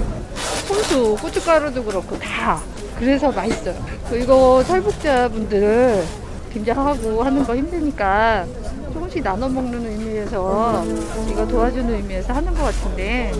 손수, 고춧가루도 그렇고 다 그래서 맛있어요. 이거 탈북자분들 김장하고 하는 거 힘드니까 조금씩 나눠 먹는 의미에서 이거 도와주는 의미에서 하는 것 같은데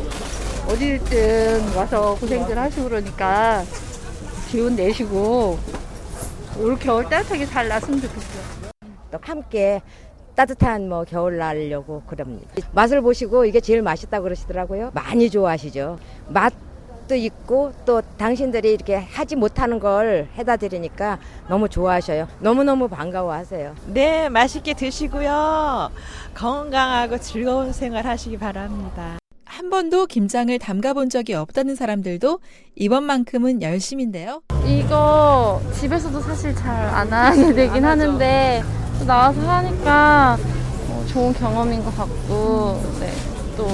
어디든 와서 고생들 하시고 그러니까 기운 내시고 올 겨울 따뜻하게 잘 났으면 좋겠어요. 또 함께 따뜻한 뭐 겨울 나려고 그럽니다. 맛을 보시고 이게 제일 맛있다고 그러시더라고요. 많이 좋아하시죠. 맛도 있고 또 당신들이 이렇게 하지 못하는 걸 해다 드리니까 너무 좋아하셔요. 너무너무 반가워하세요. 네, 맛있게 드시고요. 건강하고 즐거운 생활 하시기 바랍니다. 한 번도 김장을 담가본 적이 없다는 사람들도 이번만큼은 열심인데요. 이거 집에서도 사실 잘 안 하게 되긴 하는데 또 나와서 하니까 좋은 경험인 것 같고 네, 또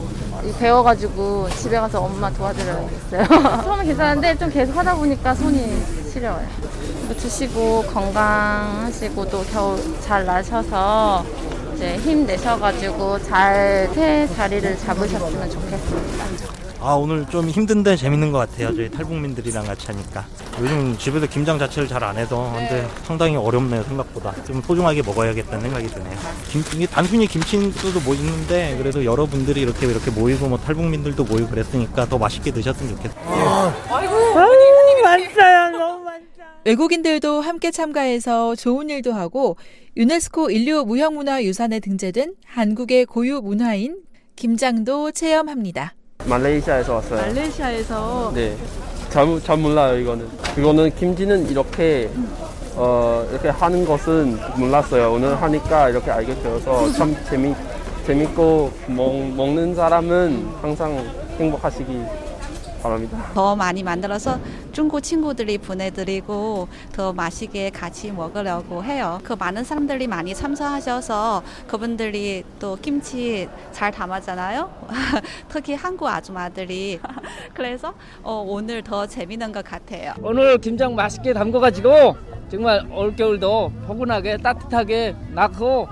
배워가지고 집에 가서 엄마 도와드려야겠어요. 처음에 괜찮은데 좀 계속 하다 보니까 손이 시려워요. 드시고 건강하시고 또 겨울 잘 나셔서 이제 힘내셔가지고 잘 새 자리를 잡으셨으면 좋겠습니다. 아, 오늘 좀 힘든데 재밌는 것 같아요. 저희 탈북민들이랑 같이 하니까. 요즘 집에서 김장 자체를 잘 안 해서 근데 상당히 어렵네요. 생각보다. 좀 소중하게 먹어야겠다는 생각이 드네요. 김, 이게 단순히 김치도 뭐 있는데 그래도 여러분들이 이렇게 이렇게 모이고 뭐 탈북민들도 모이고 그랬으니까 더 맛있게 드셨으면 좋겠어요. 아, 아이고, 아이고 맛있어요. 너무 맛있어요. 외국인들도 함께 참가해서 좋은 일도 하고 유네스코 인류 무형문화유산에 등재된 한국의 고유 문화인 김장도 체험합니다. 말레이시아에서 왔어요. 말레이시아에서 네, 잘, 잘 몰라요 이거는. 이거는 김치는 이렇게 어, 이렇게 하는 것은 몰랐어요. 오늘 하니까 이렇게 알게 되어서 참 재미 재밌고 먹, 먹는 사람은 항상 행복하시기 바랍니다. 더 많이 만들어서 중국 친구들이 보내드리고 더 맛있게 같이 먹으려고 해요. 그 많은 사람들이 많이 참석하셔서 그분들이 또 김치 잘 담았잖아요. 특히 한국 아줌마들이. 그래서 어, 오늘 더 재밌는 것 같아요. 오늘 김장 맛있게 담궈가지고 정말 올겨울도 포근하게 따뜻하게 낳고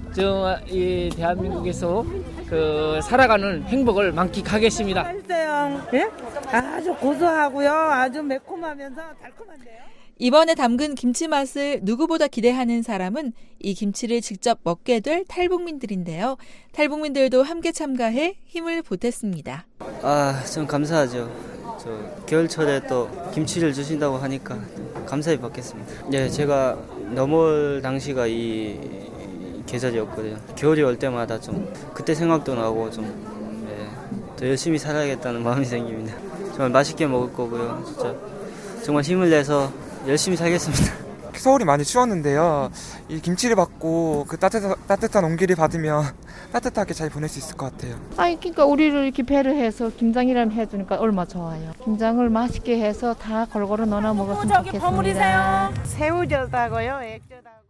이 대한민국에서 그 살아가는 행복을 만끽하겠습니다. 맛있어요. 예? 아주 고소하고요. 아주 매콤하면서 달콤한데요. 이번에 담근 김치 맛을 누구보다 기대하는 사람은 이 김치를 직접 먹게 될 탈북민들인데요. 탈북민들도 함께 참가해 힘을 보탰습니다. 아, 좀 감사하죠. 저 겨울철에 또 김치를 주신다고 하니까 감사히 받겠습니다. 예, 제가 넘어올 당시가 이 계절이었거든요. 겨울이 올 때마다 좀 그때 생각도 나고 좀 예, 더 열심히 살아야겠다는 마음이 생깁니다. 정말 맛있게 먹을 거고요. 진짜 정말 힘을 내서 열심히 살겠습니다. 서울이 많이 추웠는데요. 이 김치를 받고 그 따뜻한, 따뜻한 온기를 받으면 따뜻하게 잘 보낼 수 있을 것 같아요. 아니 그러니까 우리를 이렇게 배를 해서 김장이라는 해주니까 얼마 좋아요. 김장을 맛있게 해서 다 골고루 넣어 먹었으면 저기 좋겠습니다. 버무리세요. 새우젓하고요, 액젓하고.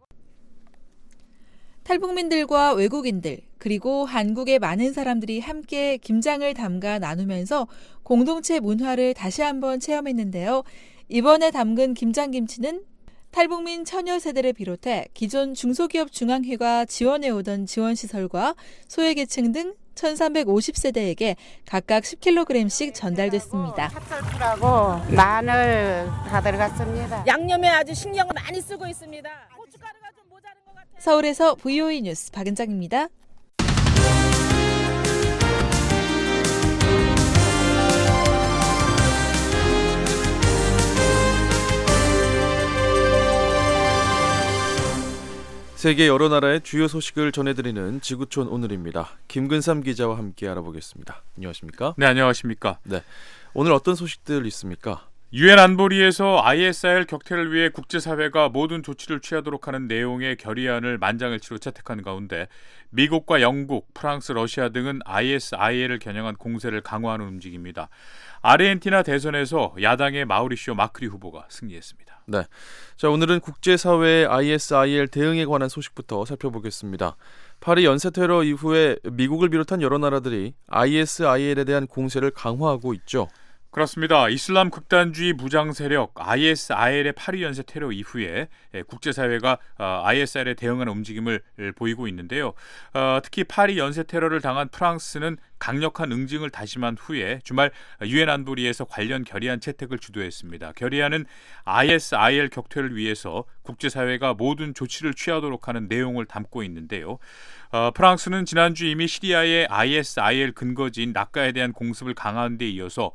탈북민들과 외국인들 그리고 한국의 많은 사람들이 함께 김장을 담가 나누면서 공동체 문화를 다시 한번 체험했는데요. 이번에 담근 김장김치는 탈북민 처녀 세대를 비롯해 기존 중소기업 중앙회가 지원해오던 지원시설과 소외계층 등 천삼백오십 세대에게 각각 십 킬로그램씩 전달됐습니다. 찹쌀풀하고 마늘 다 들어갔습니다. 양념에 아주 신경을 많이 쓰고 있습니다. 고춧가루가 좀 모자른 것 같아요. 서울에서 브이오이 뉴스 박은정입니다. 세계 여러 나라의 주요 소식을 전해드리는 지구촌 오늘입니다. 김근삼 기자와 함께 알아보겠습니다. 안녕하십니까? 네, 안녕하십니까? 네, 오늘 어떤 소식들 있습니까? 유엔 안보리에서 아이에스아이엘 격퇴를 위해 국제사회가 모든 조치를 취하도록 하는 내용의 결의안을 만장일치로 채택한 가운데 미국과 영국, 프랑스, 러시아 등은 아이에스아이엘을 겨냥한 공세를 강화하는 움직임입니다. 아르헨티나 대선에서 야당의 마우리시오 마크리 후보가 승리했습니다. 네, 자 오늘은 국제사회의 아이에스아이엘 대응에 관한 소식부터 살펴보겠습니다. 파리 연쇄 테러 이후에 미국을 비롯한 여러 나라들이 아이에스아이엘에 대한 공세를 강화하고 있죠. 그렇습니다. 이슬람 극단주의 무장 세력 아이에스아이엘의 파리 연쇄 테러 이후에 국제사회가 아이에스아이엘에 대응하는 움직임을 보이고 있는데요. 특히 파리 연쇄 테러를 당한 프랑스는 강력한 응징을 다짐한 후에 주말 유엔 안보리에서 관련 결의안 채택을 주도했습니다. 결의안은 아이에스아이엘 격퇴를 위해서 국제사회가 모든 조치를 취하도록 하는 내용을 담고 있는데요. 어, 프랑스는 지난주 이미 시리아의 아이에스아이엘 근거지인 라카에 대한 공습을 강화한 데 이어서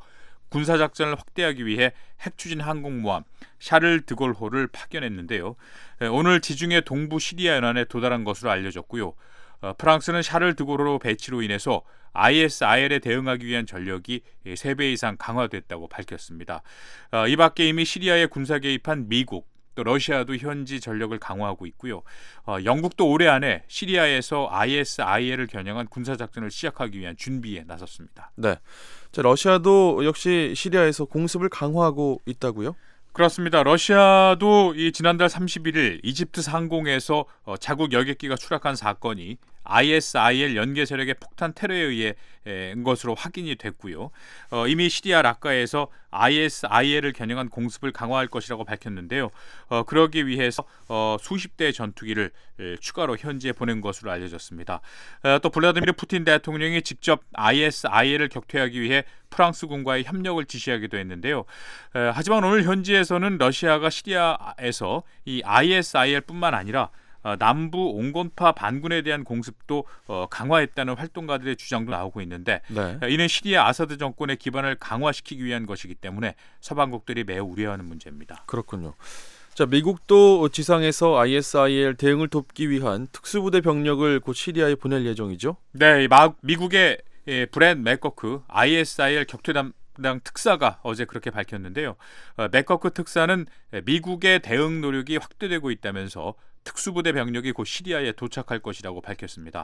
군사작전을 확대하기 위해 핵추진 항공모함 샤를 드골호를 파견했는데요. 오늘 지중해 동부 시리아 연안에 도달한 것으로 알려졌고요. 어, 프랑스는 샤를 드골호 배치로 인해서 아이에스아이엘에 대응하기 위한 전력이 세 배 이상 강화됐다고 밝혔습니다. 어, 이 밖에 이미 시리아에 군사 개입한 미국, 또 러시아도 현지 전력을 강화하고 있고요. 어, 영국도 올해 안에 시리아에서 아이에스아이엘을 겨냥한 군사작전을 시작하기 위한 준비에 나섰습니다. 네, 자, 러시아도 역시 시리아에서 공습을 강화하고 있다고요? 그렇습니다. 러시아도 이 지난달 삼십일 일 이집트 상공에서 어, 자국 여객기가 추락한 사건이 아이에스아이엘 연계 세력의 폭탄 테러에 의해 인 것으로 확인이 됐고요. 어, 이미 시리아 라카에서 아이에스아이엘을 겨냥한 공습을 강화할 것이라고 밝혔는데요. 어, 그러기 위해서 어, 수십 대의 전투기를 에, 추가로 현지에 보낸 것으로 알려졌습니다. 어, 또 블라디미르 푸틴 대통령이 직접 아이에스아이엘을 격퇴하기 위해 프랑스군과의 협력을 지시하기도 했는데요. 에, 하지만 오늘 현지에서는 러시아가 시리아에서 이 아이에스아이엘뿐만 아니라 어, 남부 온건파 반군에 대한 공습도 어, 강화했다는 활동가들의 주장도 나오고 있는데 네. 이는 시리아 아사드 정권의 기반을 강화시키기 위한 것이기 때문에 서방국들이 매우 우려하는 문제입니다. 그렇군요. 자, 미국도 지상에서 아이에스아이엘 대응을 돕기 위한 특수부대 병력을 곧 시리아에 보낼 예정이죠? 네, 마, 미국의 예, 브랜 맥거크 아이에스아이엘 격퇴담 당 특사가 어제 그렇게 밝혔는데요. 어, 맥거크 특사는 미국의 대응 노력이 확대되고 있다면서 특수부대 병력이 곧 시리아에 도착할 것이라고 밝혔습니다.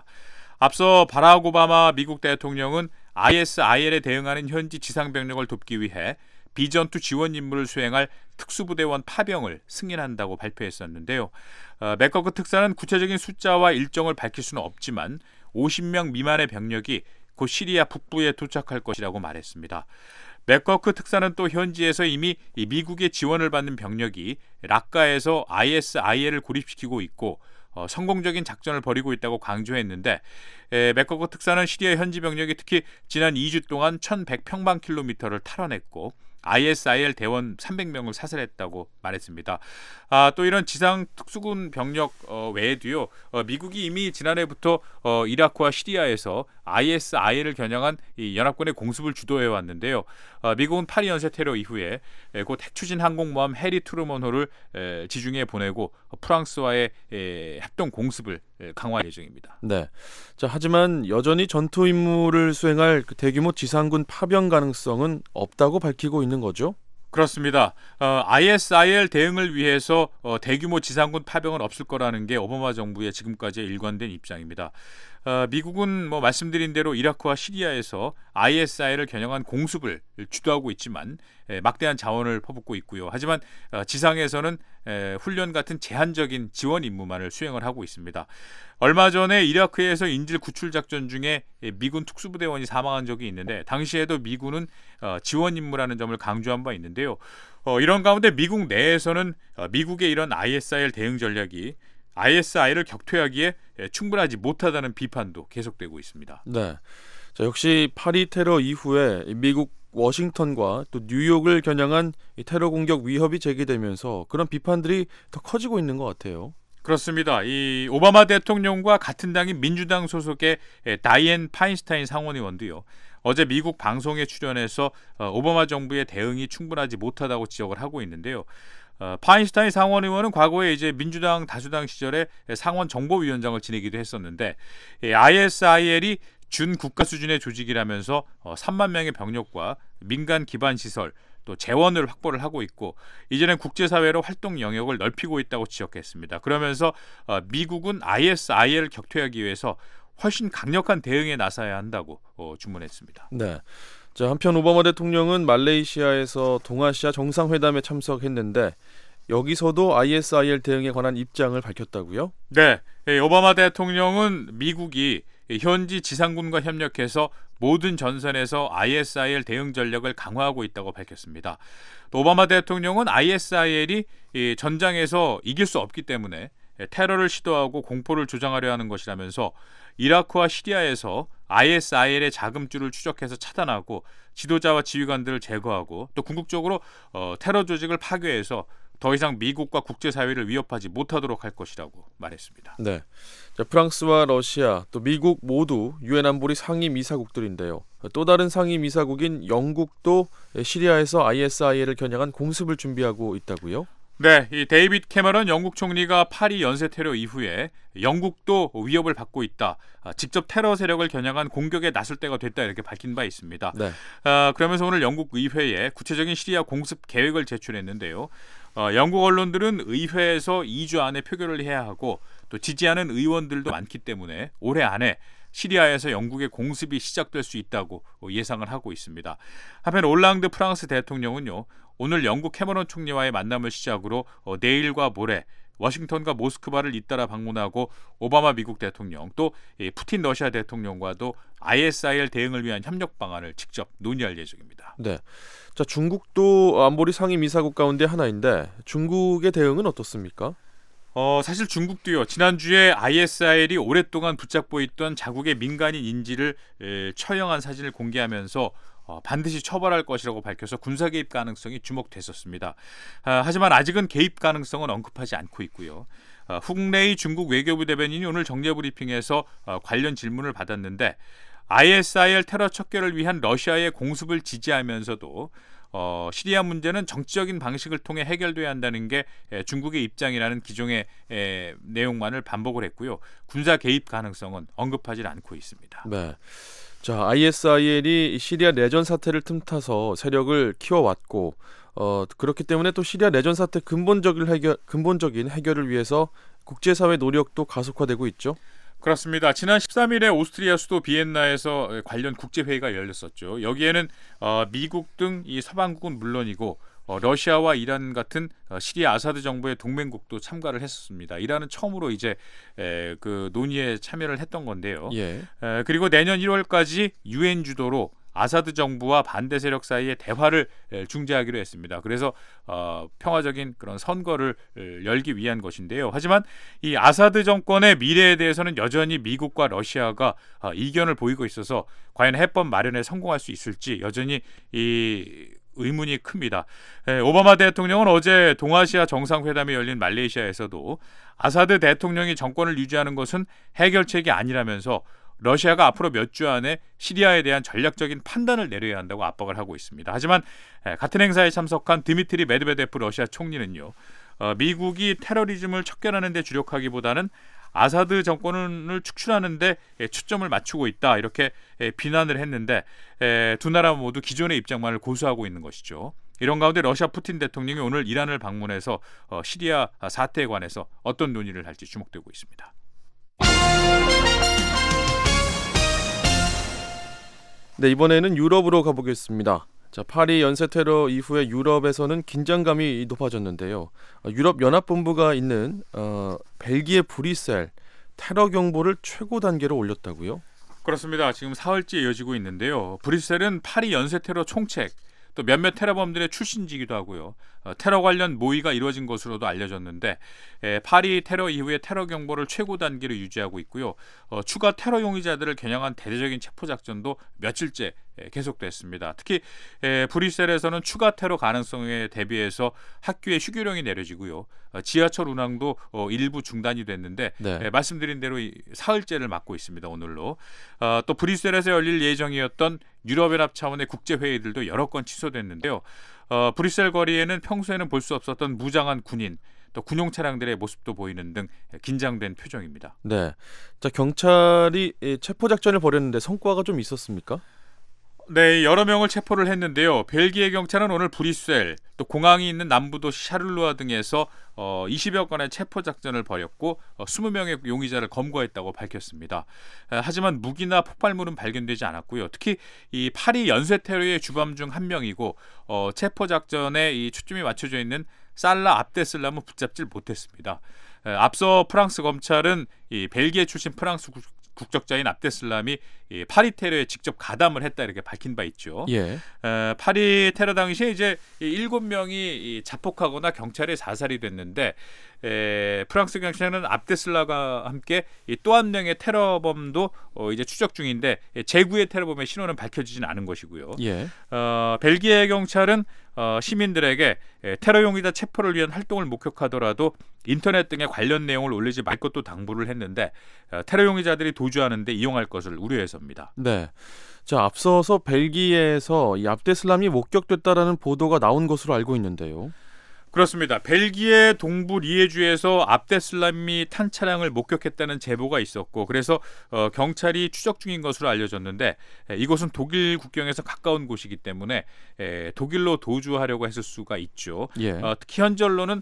앞서 바락 오바마 미국 대통령은 아이에스아이엘에 대응하는 현지 지상 병력을 돕기 위해 비전투 지원 임무를 수행할 특수부대원 파병을 승인한다고 발표했었는데요. 어, 맥거크 특사는 구체적인 숫자와 일정을 밝힐 수는 없지만 오십 명 미만의 병력이 곧 시리아 북부에 도착할 것이라고 말했습니다. 맥거크 특사는 또 현지에서 이미 미국의 지원을 받는 병력이 라카에서 아이에스아이엘을 고립시키고 있고 어, 성공적인 작전을 벌이고 있다고 강조했는데 에, 맥거크 특사는 시리아 현지 병력이 특히 지난 이 주 동안 천백 평방킬로미터를 탈환했고 아이에스아이엘 대원 삼백 명을 사살했다고 말했습니다. 아, 또 이런 지상 특수군 병력 어, 외에도요, 어, 미국이 이미 지난해부터 어, 이라크와 시리아에서 아이에스아이엘을 겨냥한 이 연합군의 공습을 주도해 왔는데요. 어, 미국은 파리 연쇄 테러 이후에 에, 곧 핵추진 항공모함 해리 트루먼호를 에, 지중해에 보내고 프랑스와의 에, 합동 공습을 에, 강화할 예정입니다. 네. 자, 하지만 여전히 전투 임무를 수행할 그 대규모 지상군 파병 가능성은 없다고 밝히고 있는 거죠? 그렇습니다. 어, 아이에스아이엘 대응을 위해서 어, 대규모 지상군 파병은 없을 거라는 게 오바마 정부의 지금까지의 일관된 입장입니다. 어, 미국은 뭐 말씀드린 대로 이라크와 시리아에서 아이에스아이엘을 겨냥한 공습을 주도하고 있지만 에, 막대한 자원을 퍼붓고 있고요. 하지만 어, 지상에서는 에, 훈련 같은 제한적인 지원 임무만을 수행을 하고 있습니다. 얼마 전에 이라크에서 인질 구출 작전 중에 미군 특수부대원이 사망한 적이 있는데 당시에도 미군은 어, 지원 임무라는 점을 강조한 바 있는데요. 어, 이런 가운데 미국 내에서는 어, 미국의 이런 아이에스아이엘 대응 전략이 아이에스아이엘을 격퇴하기에 충분하지 못하다는 비판도 계속되고 있습니다. 네. 자, 역시 파리 테러 이후에 미국 워싱턴과 또 뉴욕을 겨냥한 이 테러 공격 위협이 제기되면서 그런 비판들이 더 커지고 있는 것 같아요. 그렇습니다. 이 오바마 대통령과 같은 당인 민주당 소속의 다이앤 파인스타인 상원의원도요. 어제 미국 방송에 출연해서 오바마 정부의 대응이 충분하지 못하다고 지적을 하고 있는데요. 어, 파인스타인 상원의원은 과거에 이제 민주당 다수당 시절에 상원 정보위원장을 지내기도 했었는데 예, 아이에스아이엘이 준국가 수준의 조직이라면서 어, 삼만 명의 병력과 민간 기반 시설 또 재원을 확보를 하고 있고 이제는 국제사회로 활동 영역을 넓히고 있다고 지적했습니다. 그러면서 어, 미국은 아이에스아이엘을 격퇴하기 위해서 훨씬 강력한 대응에 나서야 한다고 어, 주문했습니다. 네. 자, 한편 오바마 대통령은 말레이시아에서 동아시아 정상회담에 참석했는데 여기서도 아이에스아이엘 대응에 관한 입장을 밝혔다고요? 네, 오바마 대통령은 미국이 현지 지상군과 협력해서 모든 전선에서 아이에스아이엘 대응 전략을 강화하고 있다고 밝혔습니다. 또 오바마 대통령은 아이에스아이엘이 전장에서 이길 수 없기 때문에 테러를 시도하고 공포를 조장하려 하는 것이라면서 이라크와 시리아에서 아이에스아이엘의 자금줄을 추적해서 차단하고 지도자와 지휘관들을 제거하고 또 궁극적으로 어, 테러 조직을 파괴해서 더 이상 미국과 국제사회를 위협하지 못하도록 할 것이라고 말했습니다. 네, 자, 프랑스와 러시아 또 미국 모두 유엔 안보리 상임이사국들인데요. 또 다른 상임이사국인 영국도 시리아에서 아이에스아이엘을 겨냥한 공습을 준비하고 있다고요? 네, 이 데이빗 캐머런 영국 총리가 파리 연쇄 테러 이후에 영국도 위협을 받고 있다. 직접 테러 세력을 겨냥한 공격에 나설 때가 됐다 이렇게 밝힌 바 있습니다. 네. 아, 그러면서 오늘 영국 의회에 구체적인 시리아 공습 계획을 제출했는데요. 어, 영국 언론들은 의회에서 이 주 안에 표결을 해야 하고 또 지지하는 의원들도 많기 때문에 올해 안에 시리아에서 영국의 공습이 시작될 수 있다고 예상을 하고 있습니다. 한편 올랑드 프랑스 대통령은요. 오늘 영국 캐머런 총리와의 만남을 시작으로 어, 내일과 모레 워싱턴과 모스크바를 잇따라 방문하고 오바마 미국 대통령 또 이, 푸틴 러시아 대통령과도 아이에스아이엘 대응을 위한 협력 방안을 직접 논의할 예정입니다. 네, 자, 중국도 안보리 상임이사국 가운데 하나인데 중국의 대응은 어떻습니까? 어, 사실 중국도요. 지난주에 아이에스아이엘이 오랫동안 붙잡고 있던 자국의 민간인 인질을 에, 처형한 사진을 공개하면서 어, 반드시 처벌할 것이라고 밝혀서 군사 개입 가능성이 주목됐었습니다. 아, 하지만 아직은 개입 가능성은 언급하지 않고 있고요. 아, 훅레이 중국 외교부 대변인이 오늘 정례 브리핑에서 어, 관련 질문을 받았는데 아이에스아이엘 테러 척결을 위한 러시아의 공습을 지지하면서도 어, 시리아 문제는 정치적인 방식을 통해 해결돼야 한다는 게 에, 중국의 입장이라는 기존의 에, 내용만을 반복을 했고요. 군사 개입 가능성은 언급하지 않고 있습니다. 네. 자, 아이에스아이엘이 시리아 내전 사태를 틈타서 세력을 키워왔고 어, 그렇기 때문에 또 시리아 내전 사태 근본적인 해결, 근본적인 해결을 위해서 국제사회 노력도 가속화되고 있죠. 그렇습니다. 지난 십삼 일에 오스트리아 수도 비엔나에서 관련 국제회의가 열렸었죠. 여기에는 어, 미국 등 이 서방국은 물론이고 어, 러시아와 이란 같은 어, 시리아 아사드 정부의 동맹국도 참가를 했었습니다. 이란은 처음으로 이제 에, 그 논의에 참여를 했던 건데요. 예. 에, 그리고 내년 일월까지 유엔 주도로 아사드 정부와 반대 세력 사이에 대화를 중재하기로 했습니다. 그래서 어, 평화적인 그런 선거를 열기 위한 것인데요. 하지만 이 아사드 정권의 미래에 대해서는 여전히 미국과 러시아가 어, 이견을 보이고 있어서 과연 해법 마련에 성공할 수 있을지 여전히 이 의문이 큽니다. 에, 오바마 대통령은 어제 동아시아 정상회담이 열린 말레이시아에서도 아사드 대통령이 정권을 유지하는 것은 해결책이 아니라면서 러시아가 앞으로 몇 주 안에 시리아에 대한 전략적인 판단을 내려야 한다고 압박을 하고 있습니다. 하지만 같은 행사에 참석한 드미트리 메드베데프 러시아 총리는요, 어, 미국이 테러리즘을 척결하는 데 주력하기보다는 아사드 정권을 축출하는 데 초점을 맞추고 있다, 이렇게 비난을 했는데 두 나라 모두 기존의 입장만을 고수하고 있는 것이죠. 이런 가운데 러시아 푸틴 대통령이 오늘 이란을 방문해서 시리아 사태에 관해서 어떤 논의를 할지 주목되고 있습니다. 네, 이번에는 유럽으로 가보겠습니다. 자, 파리 연쇄 테러 이후에 유럽에서는 긴장감이 높아졌는데요. 유럽 연합본부가 있는 어, 벨기에 브뤼셀 테러 경보를 최고 단계로 올렸다고요? 그렇습니다. 지금 사흘째 이어지고 있는데요. 브뤼셀은 파리 연쇄 테러 총책, 또 몇몇 테러범들의 출신지기도 하고요. 어, 테러 관련 모의가 이루어진 것으로도 알려졌는데 에, 파리 테러 이후에 테러 경보를 최고 단계로 유지하고 있고요. 어, 추가 테러 용의자들을 겨냥한 대대적인 체포작전도 며칠째 에, 계속됐습니다. 특히 에, 브뤼셀에서는 추가 테러 가능성에 대비해서 학교에 휴교령이 내려지고요. 어, 지하철 운항도 어, 일부 중단이 됐는데 네. 에, 말씀드린 대로 이 사흘째를 맞고 있습니다. 오늘로. 어, 또 브뤼셀에서 열릴 예정이었던 유럽연합 차원의 국제회의들도 여러 건 취소됐는데요. 어, 브뤼셀 거리에는 평소에는 볼 수 없었던 무장한 군인, 또 군용 차량들의 모습도 보이는 등 긴장된 표정입니다. 네, 자, 경찰이 체포 작전을 벌였는데 성과가 좀 있었습니까? 네, 여러 명을 체포를 했는데요. 벨기에 경찰은 오늘 브뤼셀, 또 공항이 있는 남부도시 샤를루아 등에서 어, 이십여 건의 체포 작전을 벌였고 어, 이십 명의 용의자를 검거했다고 밝혔습니다. 에, 하지만 무기나 폭발물은 발견되지 않았고요. 특히 이 파리 연쇄 테러의 주범 중 한 명이고 어, 체포 작전에 이 초점이 맞춰져 있는 살라 압데슬람은 붙잡질 못했습니다. 에, 앞서 프랑스 검찰은 이 벨기에 출신 프랑스 국, 국적자인 압데슬람이 이 파리 테러에 직접 가담을 했다, 이렇게 밝힌 바 있죠. 예. 에, 파리 테러 당시에 이제 일곱 명이 이 자폭하거나 경찰에 사살이 됐는데 에, 프랑스 경찰은 압데슬람과 함께 또 한 명의 테러범도 어, 이제 추적 중인데 제구의 테러범의 신원은 밝혀지진 않은 것이고요. 예. 어, 벨기에 경찰은 어, 시민들에게 테러 용의자 체포를 위한 활동을 목격하더라도 인터넷 등에 관련 내용을 올리지 말 것도 당부를 했는데 어, 테러 용의자들이 도주하는 데 이용할 것을 우려해서입니다. 네. 자, 앞서서 벨기에에서 이 압데슬람이 목격됐다라는 보도가 나온 것으로 알고 있는데요. 그렇습니다. 벨기에 동부 리에주에서 압데슬람이 탄 차량을 목격했다는 제보가 있었고, 그래서 어, 경찰이 추적 중인 것으로 알려졌는데 에, 이곳은 독일 국경에서 가까운 곳이기 때문에 에, 독일로 도주하려고 했을 수가 있죠. 예. 어, 특히 현지 언론은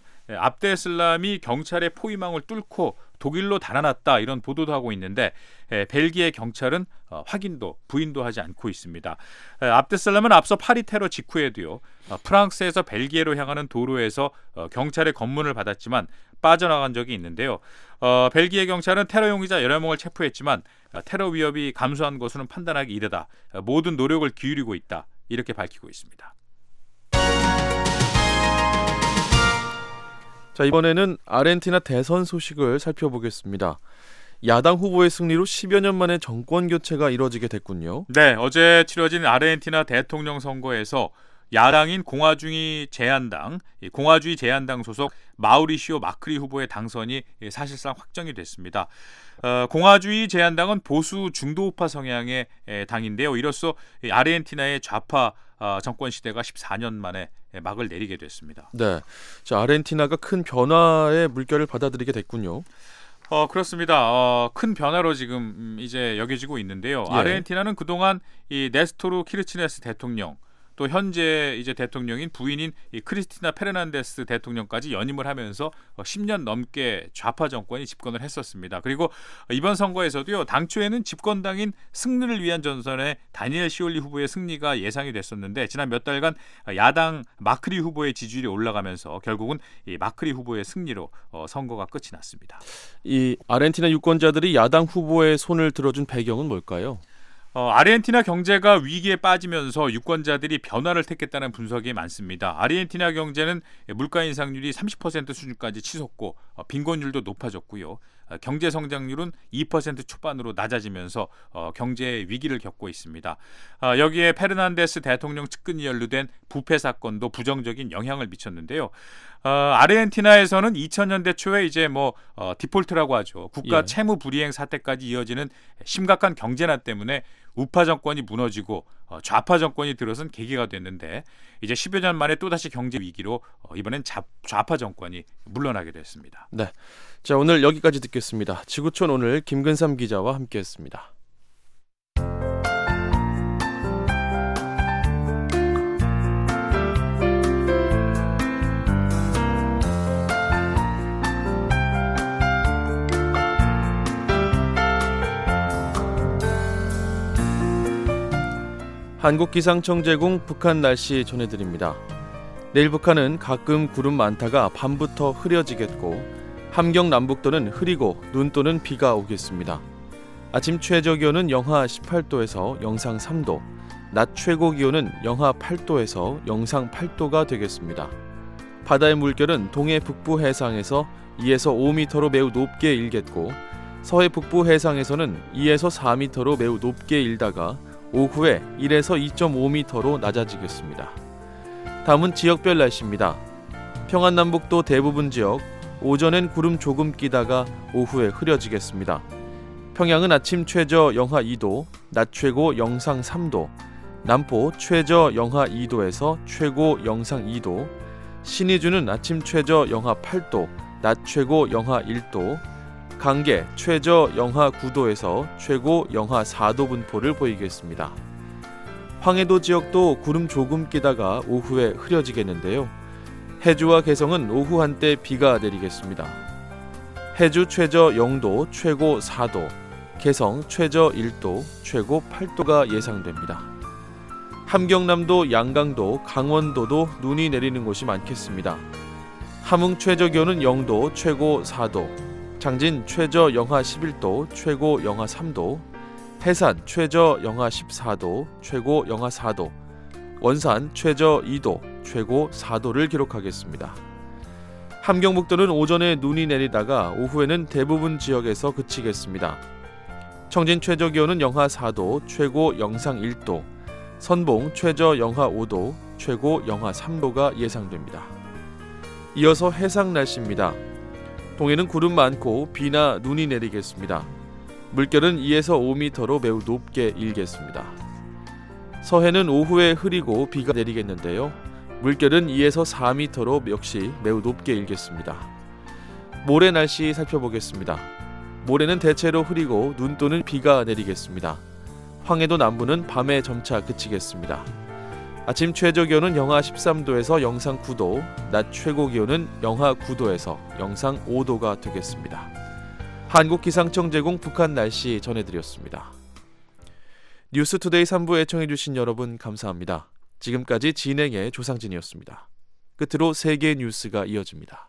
압데슬람이 경찰의 포위망을 뚫고 독일로 달아났다, 이런 보도도 하고 있는데 에, 벨기에 경찰은 어, 확인도 부인도 하지 않고 있습니다. 에, 압데슬람은 앞서 파리 테러 직후에도요, 어, 프랑스에서 벨기에로 향하는 도로에서 어, 경찰의 검문을 받았지만 빠져나간 적이 있는데요. 어, 벨기에 경찰은 테러 용의자 여러 명을 체포했지만 어, 테러 위협이 감소한 것으로는 판단하기 이르다, 어, 모든 노력을 기울이고 있다, 이렇게 밝히고 있습니다. 자, 이번에는 아르헨티나 대선 소식을 살펴보겠습니다. 야당 후보의 승리로 십여 년 만에 정권 교체가 이뤄지게 됐군요. 네, 어제 치러진 아르헨티나 대통령 선거에서 야당인 공화주의 제한당, 공화주의 제한당 소속 마우리시오 마크리 후보의 당선이 사실상 확정이 됐습니다. 어, 공화주의 제한당은 보수 중도우파 성향의 당인데요. 이로써 아르헨티나의 좌파 어, 정권 시대가 십사 년 만에 막을 내리게 됐습니다. 네, 자, 아르헨티나가 큰 변화의 물결을 받아들이게 됐군요. 어, 그렇습니다. 어, 큰 변화로 지금 이제 여겨지고 있는데요. 예. 아르헨티나는 그동안 이 네스토르 키르치네스 대통령, 또 현재 이제 대통령인 부인인 이 크리스티나 페르난데스 대통령까지 연임을 하면서 십 년 넘게 좌파 정권이 집권을 했었습니다. 그리고 이번 선거에서도요, 당초에는 집권당인 승리를 위한 전선의 다니엘 시올리 후보의 승리가 예상이 됐었는데 지난 몇 달간 야당 마크리 후보의 지지율이 올라가면서 결국은 이 마크리 후보의 승리로 어, 선거가 끝이 났습니다. 이 아르헨티나 유권자들이 야당 후보의 손을 들어준 배경은 뭘까요? 어, 아르헨티나 경제가 위기에 빠지면서 유권자들이 변화를 택했다는 분석이 많습니다. 아르헨티나 경제는 물가 인상률이 삼십 퍼센트 수준까지 치솟고 어, 빈곤율도 높아졌고요. 어, 경제 성장률은 이 퍼센트 초반으로 낮아지면서 어, 경제 위기를 겪고 있습니다. 어, 여기에 페르난데스 대통령 측근이 연루된 부패 사건도 부정적인 영향을 미쳤는데요. 어, 아르헨티나에서는 이천 년대 초에 이제 뭐 어, 디폴트라고 하죠. 국가 예. 채무 불이행 사태까지 이어지는 심각한 경제난 때문에 우파 정권이 무너지고 어, 좌파 정권이 들어선 계기가 됐는데 이제 십여 년 만에 또다시 경제 위기로 어, 이번엔 좌, 좌파 정권이 물러나게 됐습니다. 네, 자 오늘 여기까지 듣겠습니다. 지구촌 오늘 김근삼 기자와 함께했습니다. 한국기상청 제공 북한 날씨 전해드립니다. 내일 북한은 가끔 구름 많다가 밤부터 흐려지겠고 함경 남북도는 흐리고 눈 또는 비가 오겠습니다. 아침 최저 기온은 영하 십팔 도에서 영상 삼 도, 낮 최고 기온은 영하 팔 도에서 영상 팔 도가 되겠습니다. 바다의 물결은 동해 북부 해상에서 이에서 오 미터로 매우 높게 일겠고 서해 북부 해상에서는 이에서 사 미터로 매우 높게 일다가 오후에 일에서 이 점 오 미터로 낮아지겠습니다. 다음은 지역별 날씨입니다. 평안남북도 대부분 지역, 오전엔 구름 조금 끼다가 오후에 흐려지겠습니다. 평양은 아침 최저 영하 이 도, 낮 최고 영상 삼 도, 남포 최저 영하 이 도에서 최고 영상 이 도, 신의주는 아침 최저 영하 팔 도, 낮 최고 영하 일 도, 강계 최저 영하 구 도에서 최고 영하 사 도 분포를 보이겠습니다. 황해도 지역도 구름 조금 끼다가 오후에 흐려지겠는데요. 해주와 개성은 오후 한때 비가 내리겠습니다. 해주 최저 영 도, 최고 사 도, 개성 최저 일 도, 최고 팔 도가 예상됩니다. 함경남도, 양강도, 강원도도 눈이 내리는 곳이 많겠습니다. 함흥 최저 기온은 영 도, 최고 사 도, 장진 최저 영하 십일 도, 최고 영하 삼 도, 해산 최저 영하 십사 도, 최고 영하 사 도, 원산 최저 이 도, 최고 사 도를 기록하겠습니다. 함경북도는 오전에 눈이 내리다가 오후에는 대부분 지역에서 그치겠습니다. 청진 최저 기온은 영하 사 도, 최고 영상 일 도, 선봉 최저 영하 오 도, 최고 영하 삼 도가 예상됩니다. 이어서 해상 날씨입니다. 동해는 구름 많고 비나 눈이 내리겠습니다. 물결은 이에서 오 미터로 매우 높게 일겠습니다. 서해는 오후에 흐리고 비가 내리겠는데요. 물결은 이에서 사 미터로 역시 매우 높게 일겠습니다. 모레 날씨 살펴보겠습니다. 모레는 대체로 흐리고 눈 또는 비가 내리겠습니다. 황해도 남부는 밤에 점차 그치겠습니다. 아침 최저 기온은 영하 십삼 도에서 영상 구 도, 낮 최고 기온은 영하 구 도에서 영상 오 도가 되겠습니다. 한국기상청 제공 북한 날씨 전해드렸습니다. 뉴스투데이 삼 부 애청해주신 여러분 감사합니다. 지금까지 진행의 조상진이었습니다. 끝으로 세계 뉴스가 이어집니다.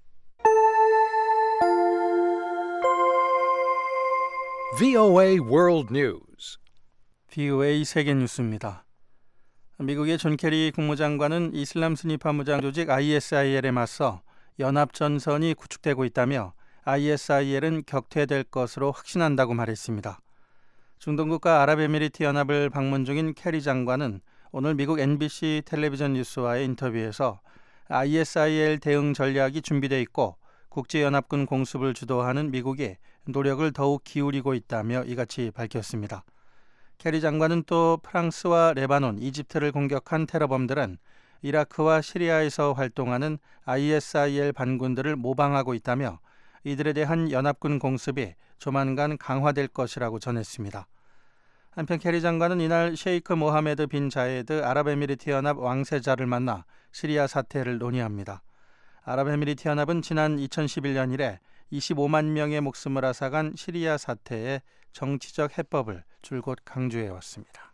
브이오에이 World News. 브이오에이 세계 뉴스입니다. 미국의 존 케리 국무장관은 이슬람 순위파 무장 조직 아이에스아이엘에 맞서 연합전선이 구축되고 있다며 아이에스아이엘은 격퇴될 것으로 확신한다고 말했습니다. 중동국가 아랍에미리트 연합을 방문 중인 케리 장관은 오늘 미국 엠비씨 텔레비전 뉴스와의 인터뷰에서 아이에스아이엘 대응 전략이 준비되어 있고 국제연합군 공습을 주도하는 미국이 노력을 더욱 기울이고 있다며 이같이 밝혔습니다. 케리 장관은 또 프랑스와 레바논, 이집트를 공격한 테러범들은 이라크와 시리아에서 활동하는 아이에스아이엘 반군들을 모방하고 있다며 이들에 대한 연합군 공습이 조만간 강화될 것이라고 전했습니다. 한편 케리 장관은 이날 셰이크 모하메드 빈 자예드 아랍에미리트 연합 왕세자를 만나 시리아 사태를 논의합니다. 아랍에미리트 연합은 지난 이천십일 년 이래 이십오만 명의 목숨을 앗아간 시리아 사태의 정치적 해법을 줄곧 강조해왔습니다.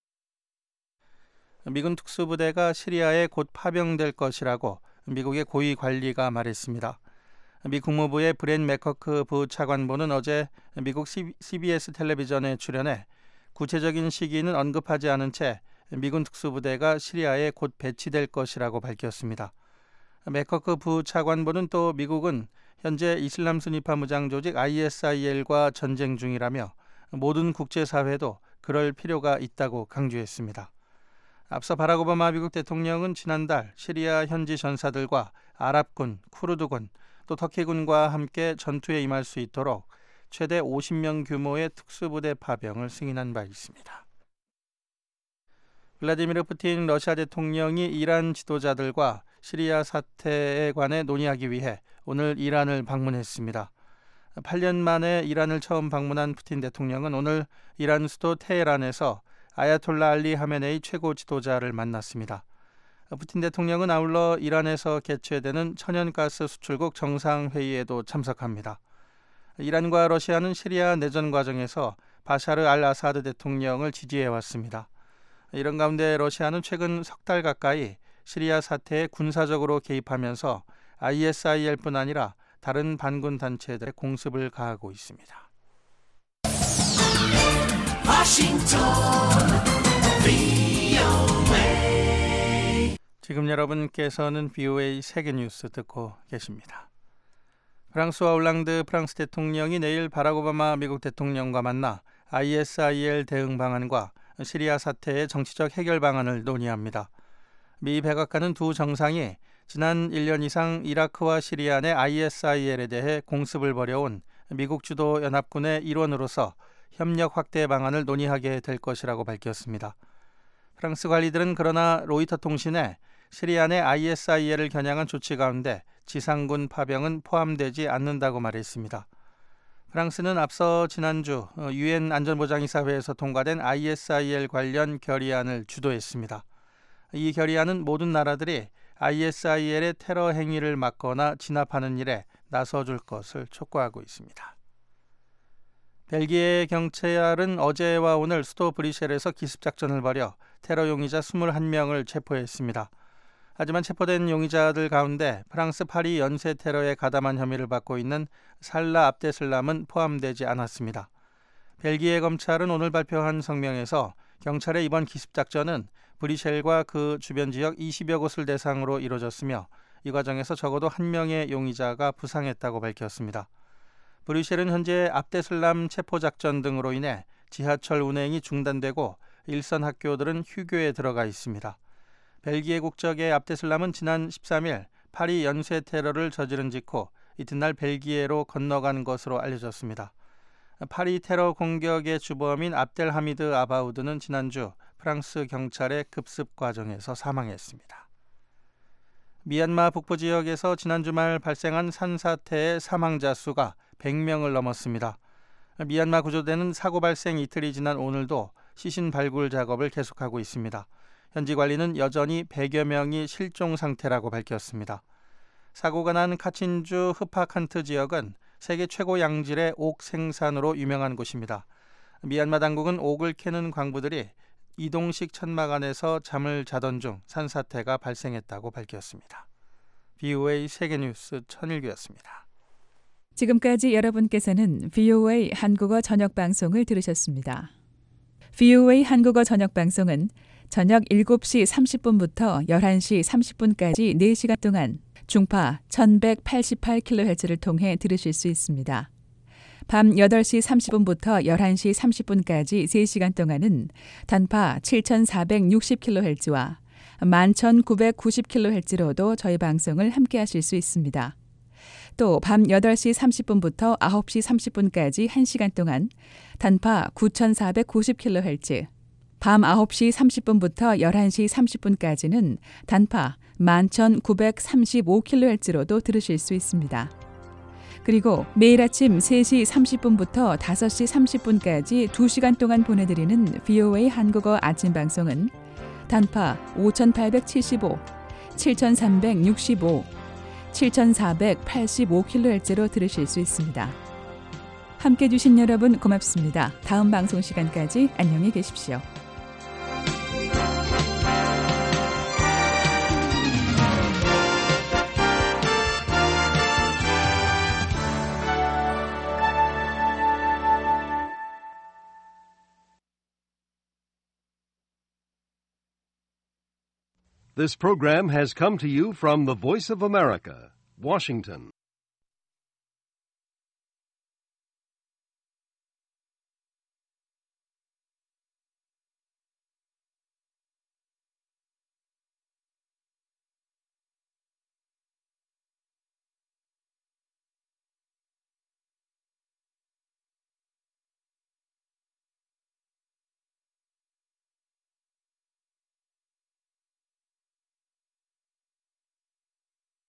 미군 특수부대가 시리아에 곧 파병될 것이라고 미국의 고위 관리가 말했습니다. 미 국무부의 브렌 맥커크 부차관보는 어제 미국 씨비에스 텔레비전에 출연해 구체적인 시기는 언급하지 않은 채 미군 특수부대가 시리아에 곧 배치될 것이라고 밝혔습니다. 맥커크 부차관보는 또 미국은 현재 이슬람 순위파 무장 조직 아이에스아이엘과 전쟁 중이라며 모든 국제사회도 그럴 필요가 있다고 강조했습니다. 앞서 바락 오바마 미국 대통령은 지난달 시리아 현지 전사들과 아랍군, 쿠르드군, 또 터키군과 함께 전투에 임할 수 있도록 최대 오십 명 규모의 특수부대 파병을 승인한 바 있습니다. 블라디미르 푸틴 러시아 대통령이 이란 지도자들과 시리아 사태에 관해 논의하기 위해 오늘 이란을 방문했습니다. 팔 년 만에 이란을 처음 방문한 푸틴 대통령은 오늘 이란 수도 테헤란에서 아야톨라 알리 하메네이 최고 지도자를 만났습니다. 푸틴 대통령은 아울러 이란에서 개최되는 천연가스 수출국 정상회의에도 참석합니다. 이란과 러시아는 시리아 내전 과정에서 바샤르 알 아사드 대통령을 지지해왔습니다. 이런 가운데 러시아는 최근 석 달 가까이 시리아 사태에 군사적으로 개입하면서 아이에스아이엘뿐 아니라 다른 반군 단체들의 공습을 가하고 있습니다. 워싱턴 브이오에이 지금 여러분께서는 브이오에이 세계뉴스 듣고 계십니다. 프랑스와 올랑드 프랑스 대통령이 내일 바락 오바마 미국 대통령과 만나 아이에스아이엘 대응 방안과 시리아 사태의 정치적 해결 방안을 논의합니다. 미 백악관은 두 정상이 지난 일 년 이상 이라크와 시리아 내 아이에스아이엘에 대해 공습을 벌여온 미국 주도 연합군의 일원으로서 협력 확대 방안을 논의하게 될 것이라고 밝혔습니다. 프랑스 관리들은 그러나 로이터 통신에 시리아 내 아이에스아이엘을 겨냥한 조치 가운데 지상군 파병은 포함되지 않는다고 말했습니다. 프랑스는 앞서 지난주 유엔 안전보장이사회에서 통과된 아이에스아이엘 관련 결의안을 주도했습니다. 이 결의안은 모든 나라들이 아이에스아이엘의 테러 행위를 막거나 진압하는 일에 나서줄 것을 촉구하고 있습니다. 벨기에 경찰은 어제와 오늘 수도 브뤼셀에서 기습작전을 벌여 테러 용의자 이십일 명을 체포했습니다. 하지만 체포된 용의자들 가운데 프랑스 파리 연쇄 테러에 가담한 혐의를 받고 있는 살라 압데슬람은 포함되지 않았습니다. 벨기에 검찰은 오늘 발표한 성명에서 경찰의 이번 기습작전은 브뤼셀과 그 주변 지역 이십여 곳을 대상으로 이루어졌으며 이 과정에서 적어도 한 명의 용의자가 부상했다고 밝혔습니다. 브뤼셀은 현재 압데슬람 체포작전 등으로 인해 지하철 운행이 중단되고 일선 학교들은 휴교에 들어가 있습니다. 벨기에 국적의 압데슬람은 지난 십삼 일 파리 연쇄 테러를 저지른 직후 이튿날 벨기에로 건너간 것으로 알려졌습니다. 파리 테러 공격의 주범인 압델하미드 아바우드는 지난주 프랑스 경찰의 급습 과정에서 사망했습니다. 미얀마 북부 지역에서 지난 주말 발생한 산사태의 사망자 수가 백 명을 넘었습니다. 미얀마 구조대는 사고 발생 이틀이 지난 오늘도 시신 발굴 작업을 계속하고 있습니다. 현지 관리는 여전히 백여 명이 실종 상태라고 밝혔습니다. 사고가 난 카친주 흐파칸트 지역은 세계 최고 양질의 옥 생산으로 유명한 곳입니다. 미얀마 당국은 옥을 캐는 광부들이 이동식 천막 안에서 잠을 자던 중 산사태가 발생했다고 밝혔습니다. 브이오에이 세계뉴스 천일규였습니다. 지금까지 여러분께서는 브이오에이 한국어 저녁방송을 들으셨습니다. 브이오에이 한국어 저녁방송은 저녁 일곱 시 삼십 분부터 열한 시 삼십 분까지 네 시간 동안 중파 천백팔십팔 킬로헤르츠를 통해 들으실 수 있습니다. 밤 여덟 시 삼십 분부터 열한 시 삼십 분까지 세 시간 동안은 단파 칠천사백육십 킬로헤르츠와 만 천구백구십 킬로헤르츠로도 저희 방송을 함께 하실 수 있습니다. 또 밤 여덟 시 삼십 분부터 아홉 시 삼십 분까지 한 시간 동안 단파 구천사백구십 킬로헤르츠, 밤 아홉 시 삼십 분부터 열한 시 삼십 분까지는 단파 만 천구백삼십오 킬로헤르츠로도 들으실 수 있습니다. 그리고 매일 아침 세 시 삼십 분부터 다섯 시 삼십 분까지 두 시간 동안 보내드리는 브이오에이 한국어 아침 방송은 단파 오천팔백칠십오, 칠천삼백육십오, 칠천사백팔십오 킬로헤르츠로 들으실 수 있습니다. 함께해 주신 여러분 고맙습니다. 다음 방송 시간까지 안녕히 계십시오. This program has come to you from the Voice of America, Washington.